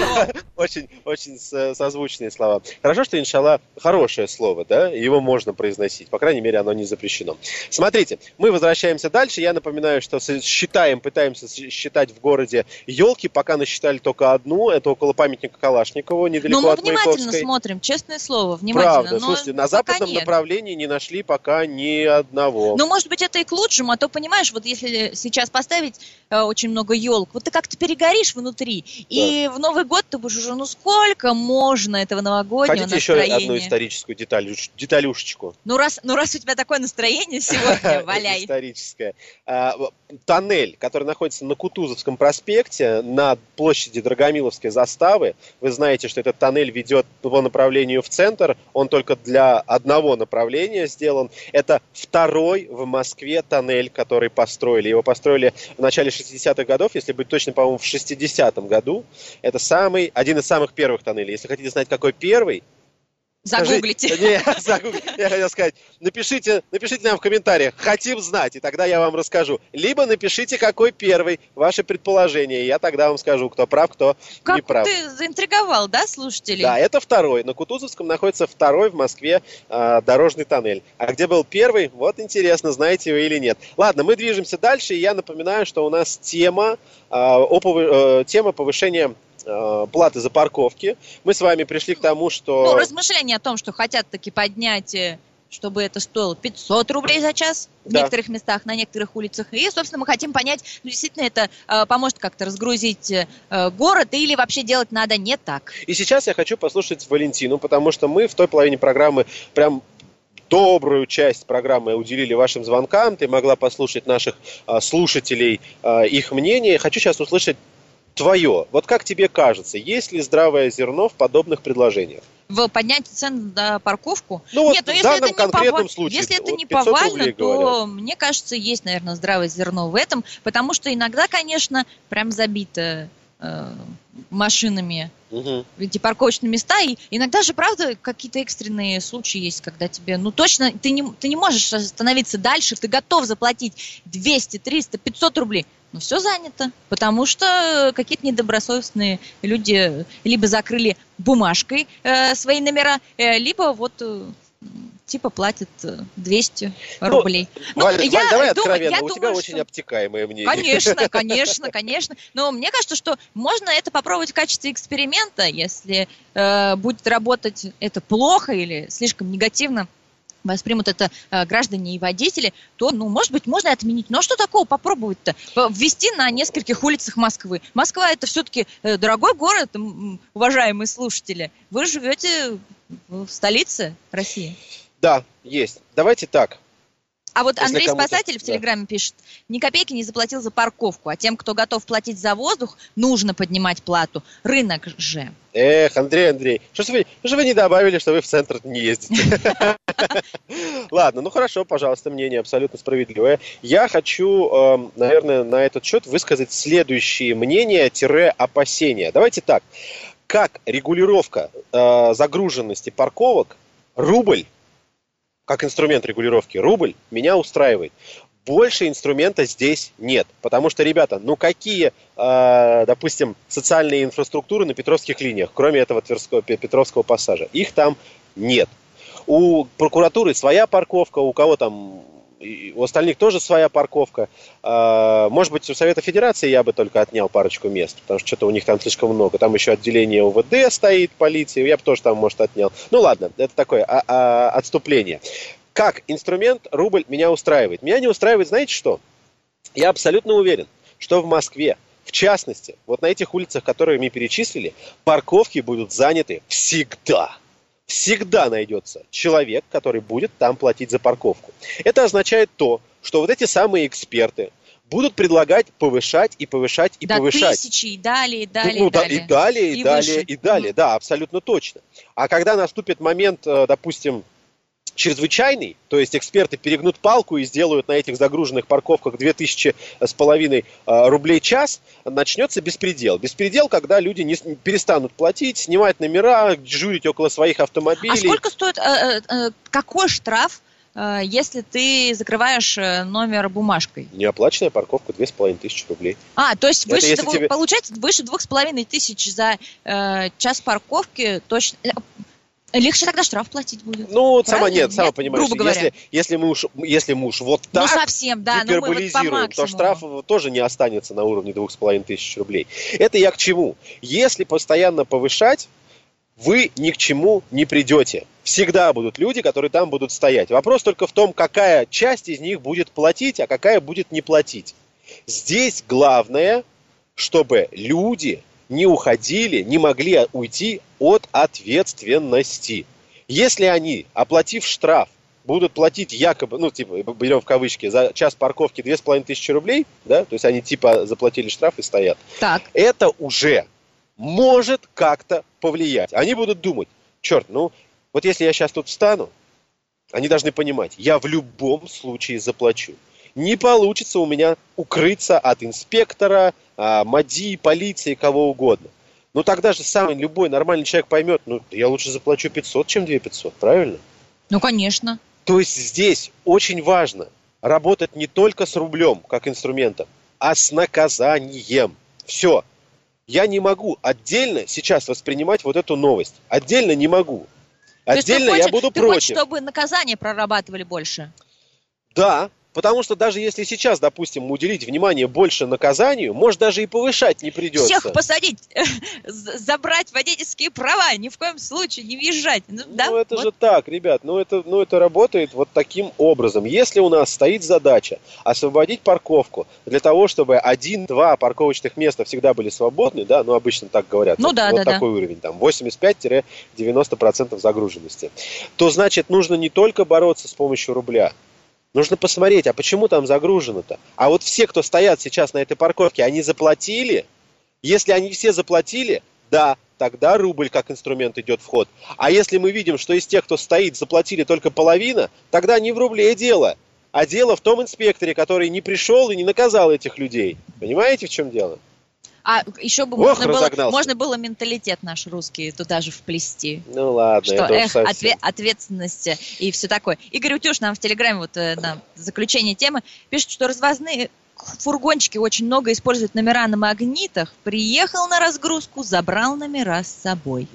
Очень, очень созвучные слова. Хорошо, что иншалла хорошее слово, да? Его можно произносить. По крайней мере, оно не запрещено. Смотрите, мы возвращаемся дальше. Я напоминаю, что считаем, пытаемся считать в городе елки. Пока насчитали только одну. Это около памятника Калашникову, недалеко Но мы от внимательно Маяковской. смотрим, честное слово, внимательно. Правда, слушайте, на западном нет. направлении не нашли пока ни одного. Ну, может быть, это и к лучшему, а то, понимаешь, вот если сейчас поставить э, очень много елок, вот ты как-то перегоришь внутри, да. И в Новый год ты будешь уже, ну сколько можно этого новогоднего Хотите настроения? еще одну историческую деталь, деталюшечку? Ну раз, ну, раз у тебя такое настроение сегодня, валяй. Историческое. Тоннель, который находится на Кутузовском проспекте, на площади Драгомиловской заставы. Вы знаете, что этот тоннель ведет по направлению в центр. Он только для одного направления сделан. Это второй в Москве тоннель, который построили. Его построили в начале шестидесятых годов, если быть точно, по-моему, в шестидесятом году. Это самый, один из самых первых тоннелей. Если хотите знать, какой первый, загуглите. Скажите, не, загуглите. Я хотел сказать, напишите, напишите нам в комментариях, хотим знать, и тогда я вам расскажу. Либо напишите, какой первый, ваше предположение, и я тогда вам скажу, кто прав, кто как не прав. Ты заинтриговал, да, слушателей? Да, это второй. На Кутузовском находится второй в Москве э, дорожный тоннель. А где был первый, вот интересно, знаете вы или нет. Ладно, мы движемся дальше, и я напоминаю, что у нас тема, э, о, э, тема повышения платы за парковки. Мы с вами пришли к тому, что... Ну, размышления о том, что хотят таки поднять, чтобы это стоило пятьсот рублей за час в да. некоторых местах, на некоторых улицах. И, собственно, мы хотим понять, ну, действительно, это э, поможет как-то разгрузить э, город или вообще делать надо не так. И сейчас я хочу послушать Валентину, потому что мы в той половине программы прям... добрую часть программы уделили вашим звонкам. Ты могла послушать наших э, слушателей, э, их мнение. Хочу сейчас услышать твое. Вот как тебе кажется, есть ли здравое зерно в подобных предложениях? В поднятии цен на парковку? Ну, Нет, вот ну, в если данном это не конкретном пова... случае. Если это вот не повально, то, говорят. Мне кажется, есть, наверное, здравое зерно в этом, потому что иногда, конечно, прям забито э, машинами угу. эти парковочные места, и иногда же, правда, какие-то экстренные случаи есть, когда тебе, ну, точно, ты не, ты не можешь остановиться дальше, ты готов заплатить двести, триста, пятьсот рублей, но все занято, потому что какие-то недобросовестные люди либо закрыли бумажкой э, свои номера, э, либо вот... Э, типа платят двести рублей. Ну, Валь, я Валь, давай думаю, откровенно, я у думаю, тебя что... очень обтекаемое мнение. Конечно, конечно, конечно. Но мне кажется, что можно это попробовать в качестве эксперимента, если э, будет работать это плохо или слишком негативно воспримут это э, граждане и водители, то, ну, может быть, можно отменить. Но что такого попробовать-то? Ввести на нескольких улицах Москвы. Москва – это все-таки э, дорогой город, уважаемые слушатели. Вы живете в столице России. Да, есть. Давайте так. А вот Если Андрей кому-то... Спасатель в Телеграме да. пишет, ни копейки не заплатил за парковку, а тем, кто готов платить за воздух, нужно поднимать плату. Рынок же. Эх, Андрей, Андрей, что же вы, что же вы не добавили, что вы в центр не ездите? Ладно, ну хорошо, пожалуйста, мнение абсолютно справедливое. Я хочу, наверное, на этот счет высказать следующие мнения-опасения. Давайте так. Как регулировка загруженности парковок, рубль, как инструмент регулировки, рубль меня устраивает. Больше инструмента здесь нет. Потому что, ребята, ну какие, э, допустим, социальные инфраструктуры на Петровских линиях, кроме этого Тверского, Петровского пассажа? Их там нет. У прокуратуры своя парковка, у кого там... У остальных тоже своя парковка. Может быть, у Совета Федерации я бы только отнял парочку мест, потому что что-то у них там слишком много. Там еще отделение УВД стоит, полиции, я бы тоже там, может, отнял. Ну ладно, это такое а- а- отступление. Как инструмент рубль меня устраивает? Меня не устраивает, знаете что? Я абсолютно уверен, что в Москве, в частности, вот на этих улицах, которые мы перечислили, парковки будут заняты всегда. Всегда найдется человек, который будет там платить за парковку. Это означает то, что вот эти самые эксперты будут предлагать повышать и повышать и до повышать. До тысячи и далее, и далее, ну, и далее. И далее, и, и далее, выше. и далее. Mm-hmm. Да, абсолютно точно. А когда наступит момент, допустим, чрезвычайный, то есть эксперты перегнут палку и сделают на этих загруженных парковках две тысячи с половиной рублей час, начнется беспредел. Беспредел, когда люди не перестанут платить, снимать номера, дежурить около своих автомобилей. А сколько стоит, э, э, какой штраф, э, если ты закрываешь номер бумажкой? Неоплаченная парковка две с половиной тысячи рублей. А, то есть выше, Это, тебе... получается выше двух с половиной тысяч за э, час парковки точно... Легче тогда штраф платить будет. Ну, правильно? сама нет, сама нет? понимаешь, Грубо говоря. если, если, мы уж, если мы уж вот так ну, совсем, да, гиперболизируем, вот то штраф тоже не останется на уровне двух с половиной тысяч рублей. Это я к чему? Если постоянно повышать, вы ни к чему не придете. Всегда будут люди, которые там будут стоять. Вопрос только в том, какая часть из них будет платить, а какая будет не платить. Здесь главное, чтобы люди не уходили, не могли уйти от ответственности. Если они, оплатив штраф, будут платить якобы, ну, типа, берем в кавычки, за час парковки две с половиной тысячи рублей, да, то есть они типа заплатили штраф и стоят, так. Это уже может как-то повлиять. Они будут думать, черт, ну, вот если я сейчас тут встану, они должны понимать, я в любом случае заплачу. Не получится у меня укрыться от инспектора, МАДИ, полиции, кого угодно. Но тогда же самый любой нормальный человек поймет, ну, я лучше заплачу пятьсот, чем две тысячи пятьсот, правильно? Ну, конечно. То есть здесь очень важно работать не только с рублем, как инструментом, а с наказанием. Все. Я не могу отдельно сейчас воспринимать вот эту новость. Отдельно не могу. Отдельно хочешь, я буду ты против. Хочешь, чтобы наказания прорабатывали больше? Да. Потому что даже если сейчас, допустим, уделить внимание больше наказанию, может, даже и повышать не придется. Всех посадить, забрать водительские права, ни в коем случае не въезжать. Ну, да? ну это вот. же так, ребят, ну это, ну это работает вот таким образом. Если у нас стоит задача освободить парковку для того, чтобы один-два парковочных места всегда были свободны, да, ну обычно так говорят, ну, вот, да, вот да, такой да. уровень, там восемьдесят пять - девяносто процентов загруженности, то значит нужно не только бороться с помощью рубля. Нужно посмотреть, а почему там загружено-то? А вот все, кто стоят сейчас на этой парковке, они заплатили? Если они все заплатили, да, тогда рубль как инструмент идет в ход. А если мы видим, что из тех, кто стоит, заплатили только половина, тогда не в рубле дело, а дело в том инспекторе, который не пришел и не наказал этих людей. Понимаете, в чем дело? А еще бы Ох, можно, было, можно было менталитет наш русский туда же вплести. Ну ладно, что, это эх, совсем... отве- ответственность и все такое. Игорь Утюж нам в Телеграме, вот на заключение темы, пишет, что развозные фургончики очень много используют номера на магнитах. Приехал на разгрузку, забрал номера с собой.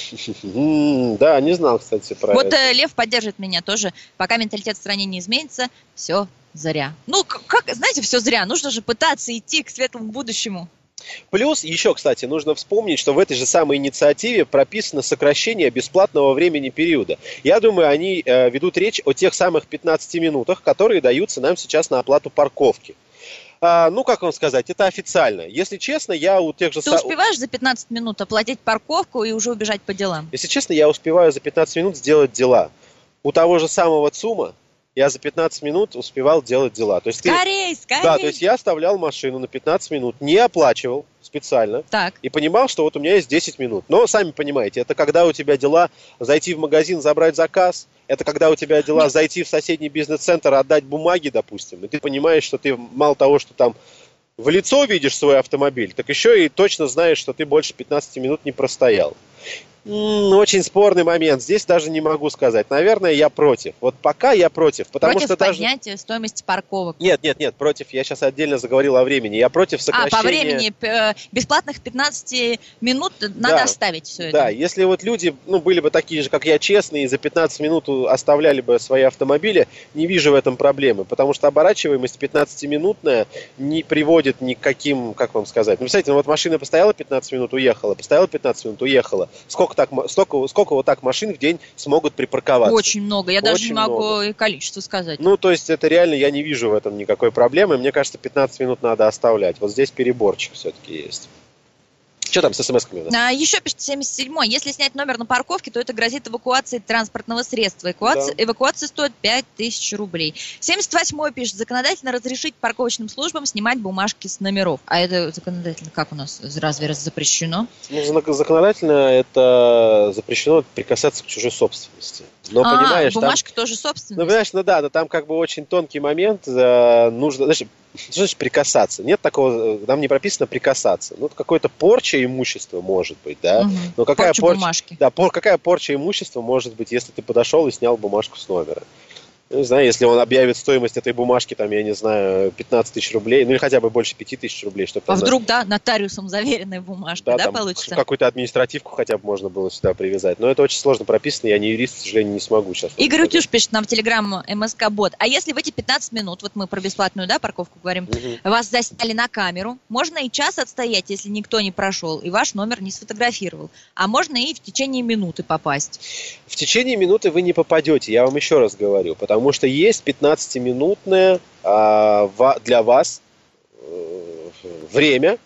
Да, не знал, кстати, про это. Вот Лев поддержит меня тоже. Пока менталитет в стране не изменится, все зря. Ну, как, знаете, все зря. Нужно же пытаться идти к светлому будущему. Плюс еще, кстати, нужно вспомнить, что в этой же самой инициативе прописано сокращение бесплатного времени периода. Я думаю, они э, ведут речь о тех самых пятнадцати минутах, которые даются нам сейчас на оплату парковки. А, ну, как вам сказать, это официально. Если честно, я у тех же... Ты успеваешь за пятнадцать минут оплатить парковку и уже убежать по делам? Если честно, я успеваю за пятнадцать минут сделать дела. У того же самого ЦУМа я за пятнадцать минут успевал делать дела. То есть скорей, ты... скорей! Да, то есть я оставлял машину на пятнадцать минут, не оплачивал специально. Так. И понимал, что вот у меня есть десять минут. Но, сами понимаете, это когда у тебя дела зайти в магазин, забрать заказ. Это когда у тебя дела Нет. зайти в соседний бизнес-центр, отдать бумаги, допустим. И ты понимаешь, что ты мало того, что там в лицо видишь свой автомобиль, так еще и точно знаешь, что ты больше пятнадцати минут не простоял. М-м, очень спорный момент. Здесь даже не могу сказать. Наверное, я против. Вот пока я против. Потому против что даже... поднятия стоимости парковок. Нет, нет, нет, против. Я сейчас отдельно заговорил о времени. Я против сокращения... А, по времени э, бесплатных пятнадцати минут надо да, оставить все это. Да, если вот люди ну, были бы такие же, как я, честные, и за пятнадцать минут оставляли бы свои автомобили, не вижу в этом проблемы. Потому что оборачиваемость пятнадцатиминутная не приводит ни к каким, как вам сказать... Ну, представляете, ну, вот машина постояла пятнадцать минут, уехала, постояла пятнадцать минут, уехала. Сколько так, столько, сколько вот так машин в день смогут припарковаться? Очень много. Я Очень даже не могу много. и количество сказать. Ну, то есть это реально, я не вижу в этом никакой проблемы. Мне кажется, пятнадцать минут надо оставлять. Вот здесь переборчик все-таки есть. Что там с смс-ками у нас? А, еще пишет семьдесят седьмой. Если снять номер на парковке, то это грозит эвакуацией транспортного средства. Эвакуация, Да. эвакуация стоит пять тысяч рублей. семьдесят восьмой пишет. Законодательно разрешить парковочным службам снимать бумажки с номеров. А это законодательно как у нас? Разве раз запрещено? Ну, законодательно это запрещено прикасаться к чужой собственности. Но, а, понимаешь, бумажка там, тоже собственность? Ну, понимаешь, ну да, но там как бы очень тонкий момент. э, Нужно, знаешь, что значит прикасаться? Нет такого, там не прописано прикасаться. Ну, какое-то порча имущества может быть, да? Угу. Но какая порча порча, бумажки. да, пор, какая порча имущества может быть, если ты подошел и снял бумажку с номера? Ну, не знаю, если он объявит стоимость этой бумажки, там, я не знаю, пятнадцать тысяч рублей, ну или хотя бы больше пяти тысяч рублей, чтобы... А там, вдруг, да, нотариусом заверенная бумажка, да, да, там получится? Какую-то административку хотя бы можно было сюда привязать. Но это очень сложно прописано, я не юрист, к сожалению, не смогу сейчас. Игорь Утюж пишет нам в телеграм МСК-бот. А если в эти пятнадцать минут, вот мы про бесплатную, да, парковку говорим, Угу. вас засняли на камеру, можно и час отстоять, если никто не прошел, и ваш номер не сфотографировал. А можно и в течение минуты попасть. В течение минуты вы не попадете, я вам еще раз говорю, потому что есть пятнадцатиминутное а, ва- для вас э, время.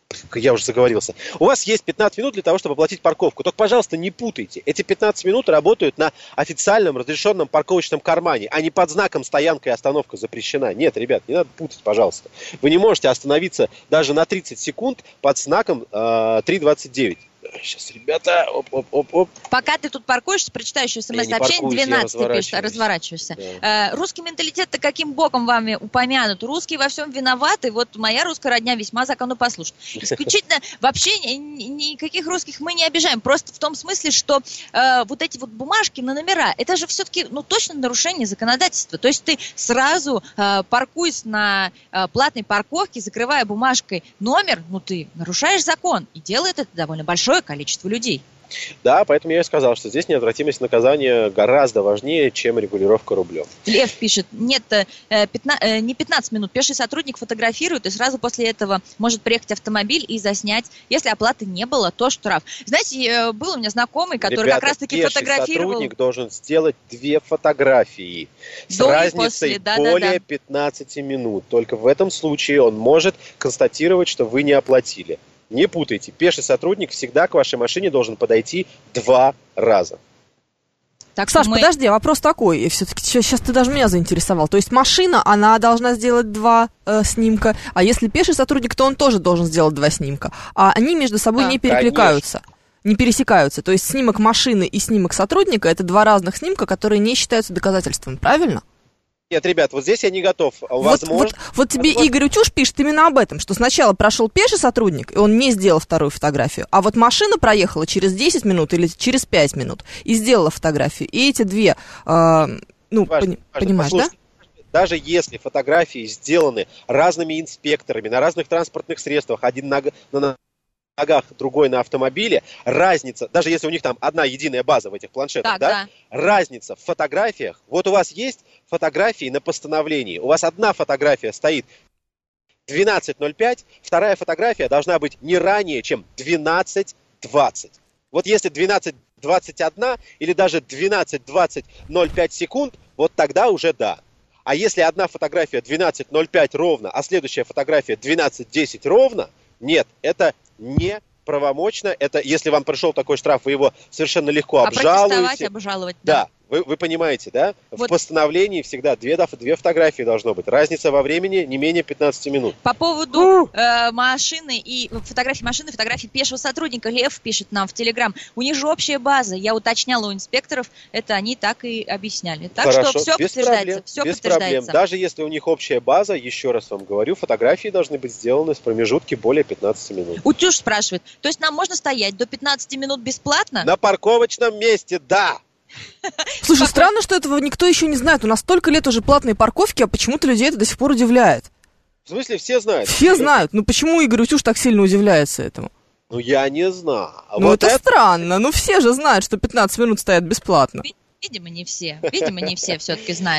Я уже заговорился. У вас есть пятнадцать минут для того, чтобы оплатить парковку. Только, пожалуйста, не путайте. Эти пятнадцать минут работают на официальном разрешенном парковочном кармане, а не под знаком «Стоянка и остановка запрещена». Нет, ребят, не надо путать, пожалуйста. Вы не можете остановиться даже на тридцать секунд под знаком э, три двадцать девять. Сейчас, ребята, оп-оп-оп-оп. Пока ты тут паркуешься, прочитаю еще смс-сообщение, двенадцать пишет, разворачиваешься. Да. Э, русский менталитет-то каким боком вами упомянут? Русские во всем виноваты, вот моя русская родня весьма законопослушна. Исключительно вообще никаких русских мы не обижаем, просто в том смысле, что э, вот эти вот бумажки на номера, это же все-таки, ну, точно нарушение законодательства. То есть ты сразу э, паркуясь на э, платной парковке, закрывая бумажкой номер, ну, ты нарушаешь закон, и делает это довольно большое количество людей. Да, поэтому я и сказал, что здесь неотвратимость наказания гораздо важнее, чем регулировка рублем. Лев пишет, нет, э, пятна, э, не пятнадцать минут, пеший сотрудник фотографирует, и сразу после этого может приехать автомобиль и заснять. Если оплаты не было, то штраф. Знаете, э, был у меня знакомый, который Ребята, как раз-таки пеший фотографировал... сотрудник должен сделать две фотографии с До и разницей после, да, более да, да. пятнадцати минут. Только в этом случае он может констатировать, что вы не оплатили. Не путайте, пеший сотрудник всегда к вашей машине должен подойти два раза. Так, Саш, мы... подожди, вопрос такой, все-таки сейчас ты даже меня заинтересовал. То есть машина, она должна сделать два э, снимка, а если пеший сотрудник, то он тоже должен сделать два снимка. А они между собой да, не перекликаются, конечно. не пересекаются. То есть снимок машины и снимок сотрудника – это два разных снимка, которые не считаются доказательством, правильно? Нет, ребят, вот здесь я не готов. Вот, Возможно, вот, вот тебе возможно... Игорь Утюж пишет именно об этом, что сначала прошел пеший сотрудник, и он не сделал вторую фотографию, а вот машина проехала через десять минут или через пять минут и сделала фотографию. И эти две, э, ну, важно, пони, важно. понимаешь, Послушайте, да? Даже если фотографии сделаны разными инспекторами на разных транспортных средствах, один на, на ногах, другой на автомобиле, разница, даже если у них там одна единая база в этих планшетах, так, да, да, разница в фотографиях, вот у вас есть фотографии на постановлении, у вас одна фотография стоит двенадцать ноль пять, вторая фотография должна быть не ранее, чем двенадцать двадцать. Вот если двенадцать двадцать один или даже двенадцать двадцать ноль пять секунд, вот тогда уже да. А если одна фотография двенадцать ноль пять ровно, а следующая фотография двенадцать десять ровно, нет, это не правомочно. Это если вам пришел такой штраф, вы его совершенно легко а обжалуете. обжаловать, да. Да, вы, вы понимаете, да? Вот. В постановлении всегда две, две фотографии должно быть. Разница во времени не менее пятнадцати минут. По поводу э, машины и фотографии машины, фотографии пешего сотрудника, Лев пишет нам в Телеграм. У них же общая база. Я уточняла у инспекторов, это они так и объясняли. Так Хорошо, что все без подтверждается. Проблем, все без подтверждается. проблем. Даже если у них общая база, еще раз вам говорю, фотографии должны быть сделаны в промежутке более пятнадцати минут. Утюж спрашивает, то есть нам можно стоять до пятнадцати минут бесплатно? На парковочном месте, да! Слушай, странно, что этого никто еще не знает. У нас столько лет уже платные парковки, а почему-то людей это до сих пор удивляет. В смысле, все знают? Все знают. Ну почему Игорь Утюж так сильно удивляется этому? Ну я не знаю. Ну вот это, это странно. Ну все же знают, что пятнадцать минут стоят бесплатно. Видимо, не все. Видимо, не все все-таки знают.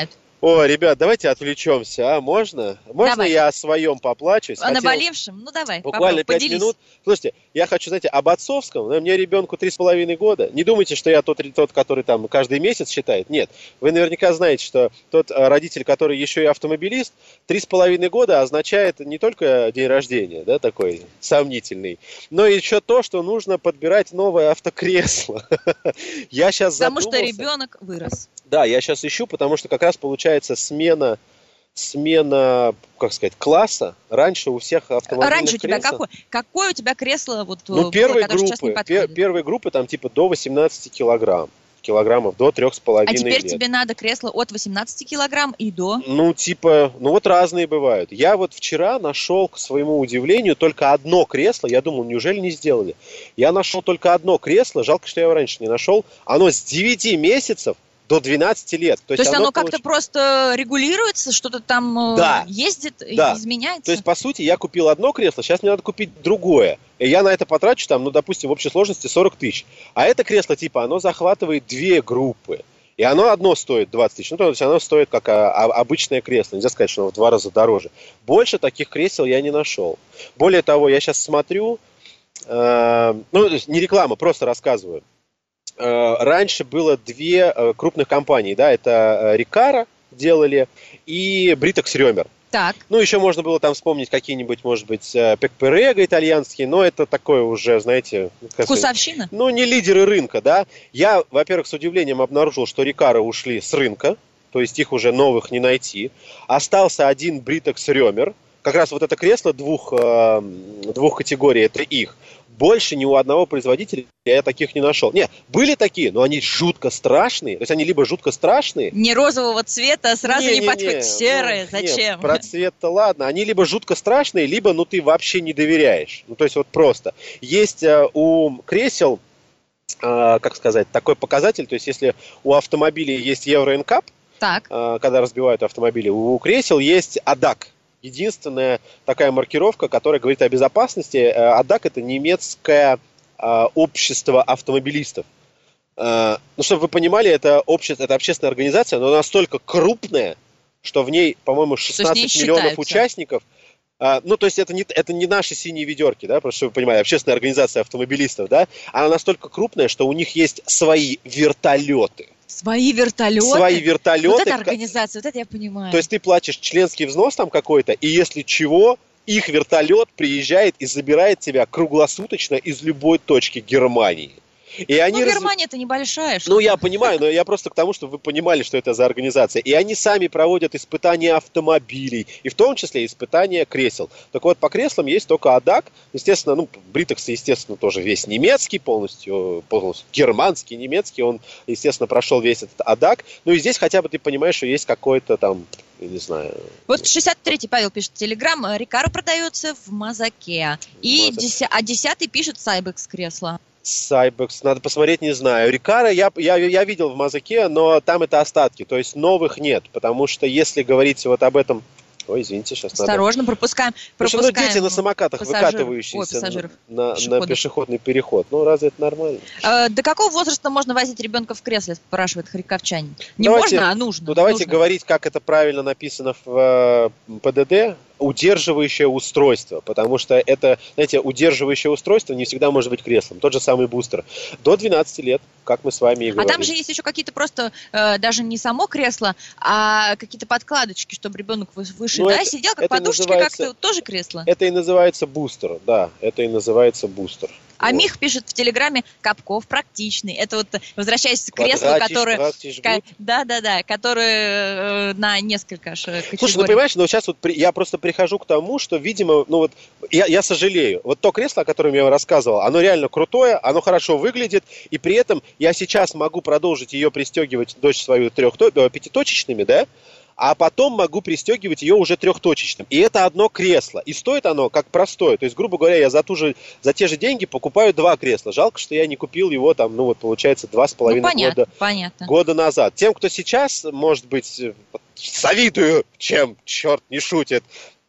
О, ребят, давайте отвлечемся, а? Можно? Можно давай. Я о своем поплачусь? О наболевшем? Ну, давай, буквально пять минут. Слушайте, я хочу, знаете, об отцовском. Мне ребенку три с половиной года. Не думайте, что я тот, тот, который там каждый месяц считает. Нет. Вы наверняка знаете, что тот родитель, который еще и автомобилист, три с половиной года означает не только день рождения, да, такой сомнительный, но и еще то, что нужно подбирать новое автокресло. Я сейчас задумался. Потому что ребенок вырос. Да, я сейчас ищу, потому что как раз получается смена, смена, как сказать, класса. Раньше у всех автомобильных Раньше у тебя кресел... какое? Какое у тебя кресло вот, ну, было, первой которое сейчас не группы, подходит? пер, первой группы там типа до восемнадцати килограмм. Килограммов до трех с половиной лет. А теперь тебе надо кресло от восемнадцати килограмм и до? Ну, типа, ну вот разные бывают. Я вот вчера нашел, к своему удивлению, только одно кресло. Я думал, неужели не сделали? Я нашел только одно кресло, жалко, что я его раньше не нашел. Оно с девяти месяцев до двенадцати лет. То, То есть оно, оно получ... как-то просто регулируется, что-то там да. ездит, да. изменяется? То есть, по сути, я купил одно кресло, сейчас мне надо купить другое. И я на это потрачу, там, ну, допустим, в общей сложности сорок тысяч. А это кресло, типа, оно захватывает две группы. И оно одно стоит двадцать тысяч. Ну, то есть оно стоит как а, а, обычное кресло. Нельзя сказать, что оно в два раза дороже. Больше таких кресел я не нашел. Более того, я сейчас смотрю, э, ну, не реклама, просто рассказываю. Раньше было две крупных компании, да, это Recaro делали и Britax Römer. Так. Ну, еще можно было там вспомнить какие-нибудь, может быть, Пекперега итальянские, но это такое уже, знаете... Вкусовщина? Ну, не лидеры рынка, да. Я, во-первых, с удивлением обнаружил, что Recaro ушли с рынка, то есть их уже новых не найти. Остался один Britax Römer. Как раз вот это кресло двух, двух категорий, это их. Больше ни у одного производителя я таких не нашел. Нет, были такие, но они жутко страшные. То есть они либо жутко страшные... Не розового цвета, а сразу не, не, не подходит. Серые, ну, зачем? Нет, про цвет-то ладно. Они либо жутко страшные, либо ну ты вообще не доверяешь. Ну то есть вот просто. Есть э, у кресел, э, как сказать, такой показатель. То есть если у автомобилей есть Euro эн кап, так. Э, когда разбивают автомобили, у кресел есть АДАК. Единственная такая маркировка, которая говорит о безопасности. АДАК – это немецкое э, общество автомобилистов. Э, ну, чтобы вы понимали, это, общество, это общественная организация, но настолько крупная, что в ней, по-моему, шестнадцать миллионов участников. Э, ну, то есть это не, это не наши синие ведерки, да, просто чтобы вы понимали, общественная организация автомобилистов, да. Она настолько крупная, что у них есть свои вертолеты. Свои вертолеты? Свои вертолеты. Вот это организация, вот это я понимаю. То есть ты платишь членский взнос там какой-то, и если чего, их вертолет приезжает и забирает тебя круглосуточно из любой точки Германии. И они ну, раз... Германия это небольшая. Ну, я понимаю, но я просто к тому, чтобы вы понимали, что это за организация. И они сами проводят испытания автомобилей, и в том числе испытания кресел. Так вот, по креслам есть только АДАК. Естественно, ну, Britax, естественно, тоже весь немецкий, полностью, полностью германский, немецкий. Он, естественно, прошел весь этот АДАК. Ну, и здесь хотя бы ты понимаешь, что есть какой-то там... Я не знаю. Вот шестьдесят третий Павел пишет телеграм. Recaro продается в Мазаке. И Мазак. А десятый пишет Cybex кресло. Cybex, надо посмотреть, не знаю. Recaro я, я, я видел в Мазаке, но там это остатки, то есть новых нет, потому что если говорить вот об этом... Ой, извините, сейчас Осторожно, надо... пропускаем. пропускаем. Ну, дети на самокатах, пассажир... выкатывающиеся Ой, на, на, на пешеходный переход. Ну, разве это нормально? А, до какого возраста можно возить ребенка в кресле, спрашивает харьковчанин. Не давайте, можно, а нужно. Ну, давайте нужно. говорить, как это правильно написано в э, ПДД. Удерживающее устройство, потому что это, знаете, удерживающее устройство не всегда может быть креслом. Тот же самый бустер. До двенадцати лет, как мы с вами и говорили. А там же есть еще какие-то просто, э, даже не само кресло, а какие-то подкладочки, чтобы ребенок выше, ну, да, это, сидел, как подушечки, как-то тоже кресло. Это и называется бустер, да, это и называется бустер. А вот. Мих пишет в телеграме: Капков практичный. Это вот, возвращаясь к креслу, которое... Да, да, да, которое э, на несколько категорий. Слушай, ну понимаешь, но сейчас вот при, я просто прихожу к тому, что, видимо, ну вот, я, я сожалею. Вот то кресло, о котором я рассказывал, оно реально крутое, оно хорошо выглядит, и при этом я сейчас могу продолжить ее пристегивать, дочь свою трех, пятиточечными, да, а потом могу пристегивать ее уже трехточечным. И это одно кресло. И стоит оно как простое. То есть, грубо говоря, я за, ту же, за те же деньги покупаю два кресла. Жалко, что я не купил его там, ну вот получается, два с половиной ну, года, понятно. года назад. Тем, кто сейчас, может быть, завидую, чем, черт не шутит,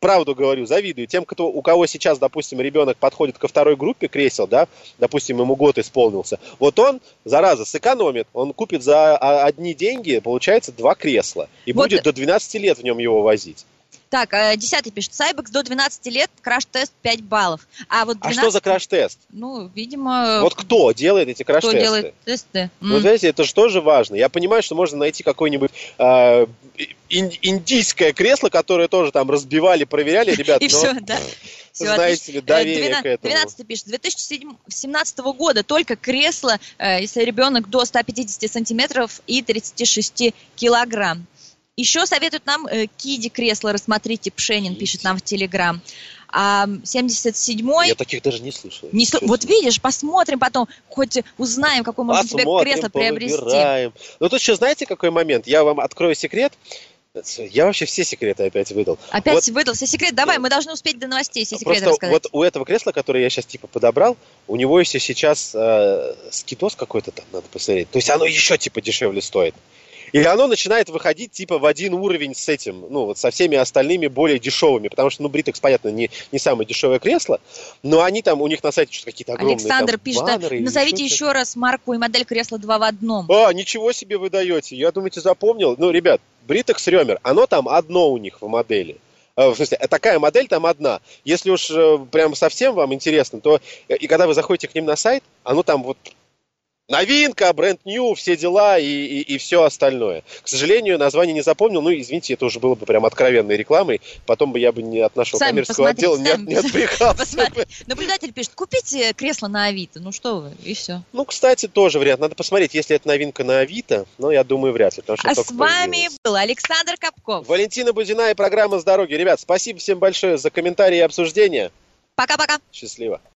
правду говорю, завидую тем, кто, у кого сейчас, допустим, ребенок подходит ко второй группе кресел, да, допустим, ему год исполнился. Вот он, зараза, сэкономит, он купит за одни деньги, получается, два кресла. И вот будет до двенадцати лет в нем его возить. Так, десятый пишет, Сайбекс до двенадцати лет, краш-тест пять баллов. А, вот двенадцать... а что за краш-тест? Ну, видимо... Вот кто делает эти краш-тесты? Кто делает тесты? Ну, знаете, это же тоже важно. Я понимаю, что можно найти какое-нибудь э, индийское кресло, которое тоже там разбивали, проверяли, ребят. И все, да. Знаете ли, доверие к этому. двенадцатый пишет, с две тысячи семнадцатого года только кресло, если ребенок до ста пятидесяти сантиметров и тридцати шести килограмм. Еще советуют нам э, киди кресло, рассмотрите, Пшенин пишет нам в Телеграм. А семьдесят седьмой... Я таких даже не слышал. Не слы... Вот видишь, посмотрим потом, хоть узнаем, какое можно себе кресло приобрести. Выбираем. Но тут еще знаете, какой момент? Я вам открою секрет. Я вообще все секреты опять выдал. Опять вот, выдал все секреты? Давай, мы должны успеть до новостей все секреты рассказать. Вот у этого кресла, которое я сейчас типа подобрал, у него еще сейчас э, скитоз какой-то там, надо посмотреть. То есть оно еще типа дешевле стоит. И оно начинает выходить типа в один уровень с этим, ну вот со всеми остальными более дешевыми, потому что, ну, Britex, понятно, не, не самое дешевое кресло, но они там, у них на сайте что-то какие-то огромные Александр там, пишет, баннеры, назовите еще раз марку и модель кресла два в одном. А, ничего себе вы даете, я, думаете, запомнил? Ну, ребят, Britex Reamer, оно там одно у них в модели. В смысле, такая модель там одна. Если уж прям совсем вам интересно, то и когда вы заходите к ним на сайт, оно там вот... Новинка, бренд нью, все дела и, и, и все остальное. К сожалению, название не запомнил. Ну, извините, это уже было бы прям откровенной рекламой. Потом бы я бы не от нашего сами коммерческого отдела не, не отвлекался. Наблюдатель пишет, купите кресло на Авито. Ну что вы, и все. Ну, кстати, тоже вариант. Надо посмотреть, если это новинка на Авито. Но я думаю, вряд ли. Потому что а с вами был Александр Капков. Валентина Будина и программа «С дороги». Ребят, спасибо всем большое за комментарии и обсуждения. Пока-пока. Счастливо.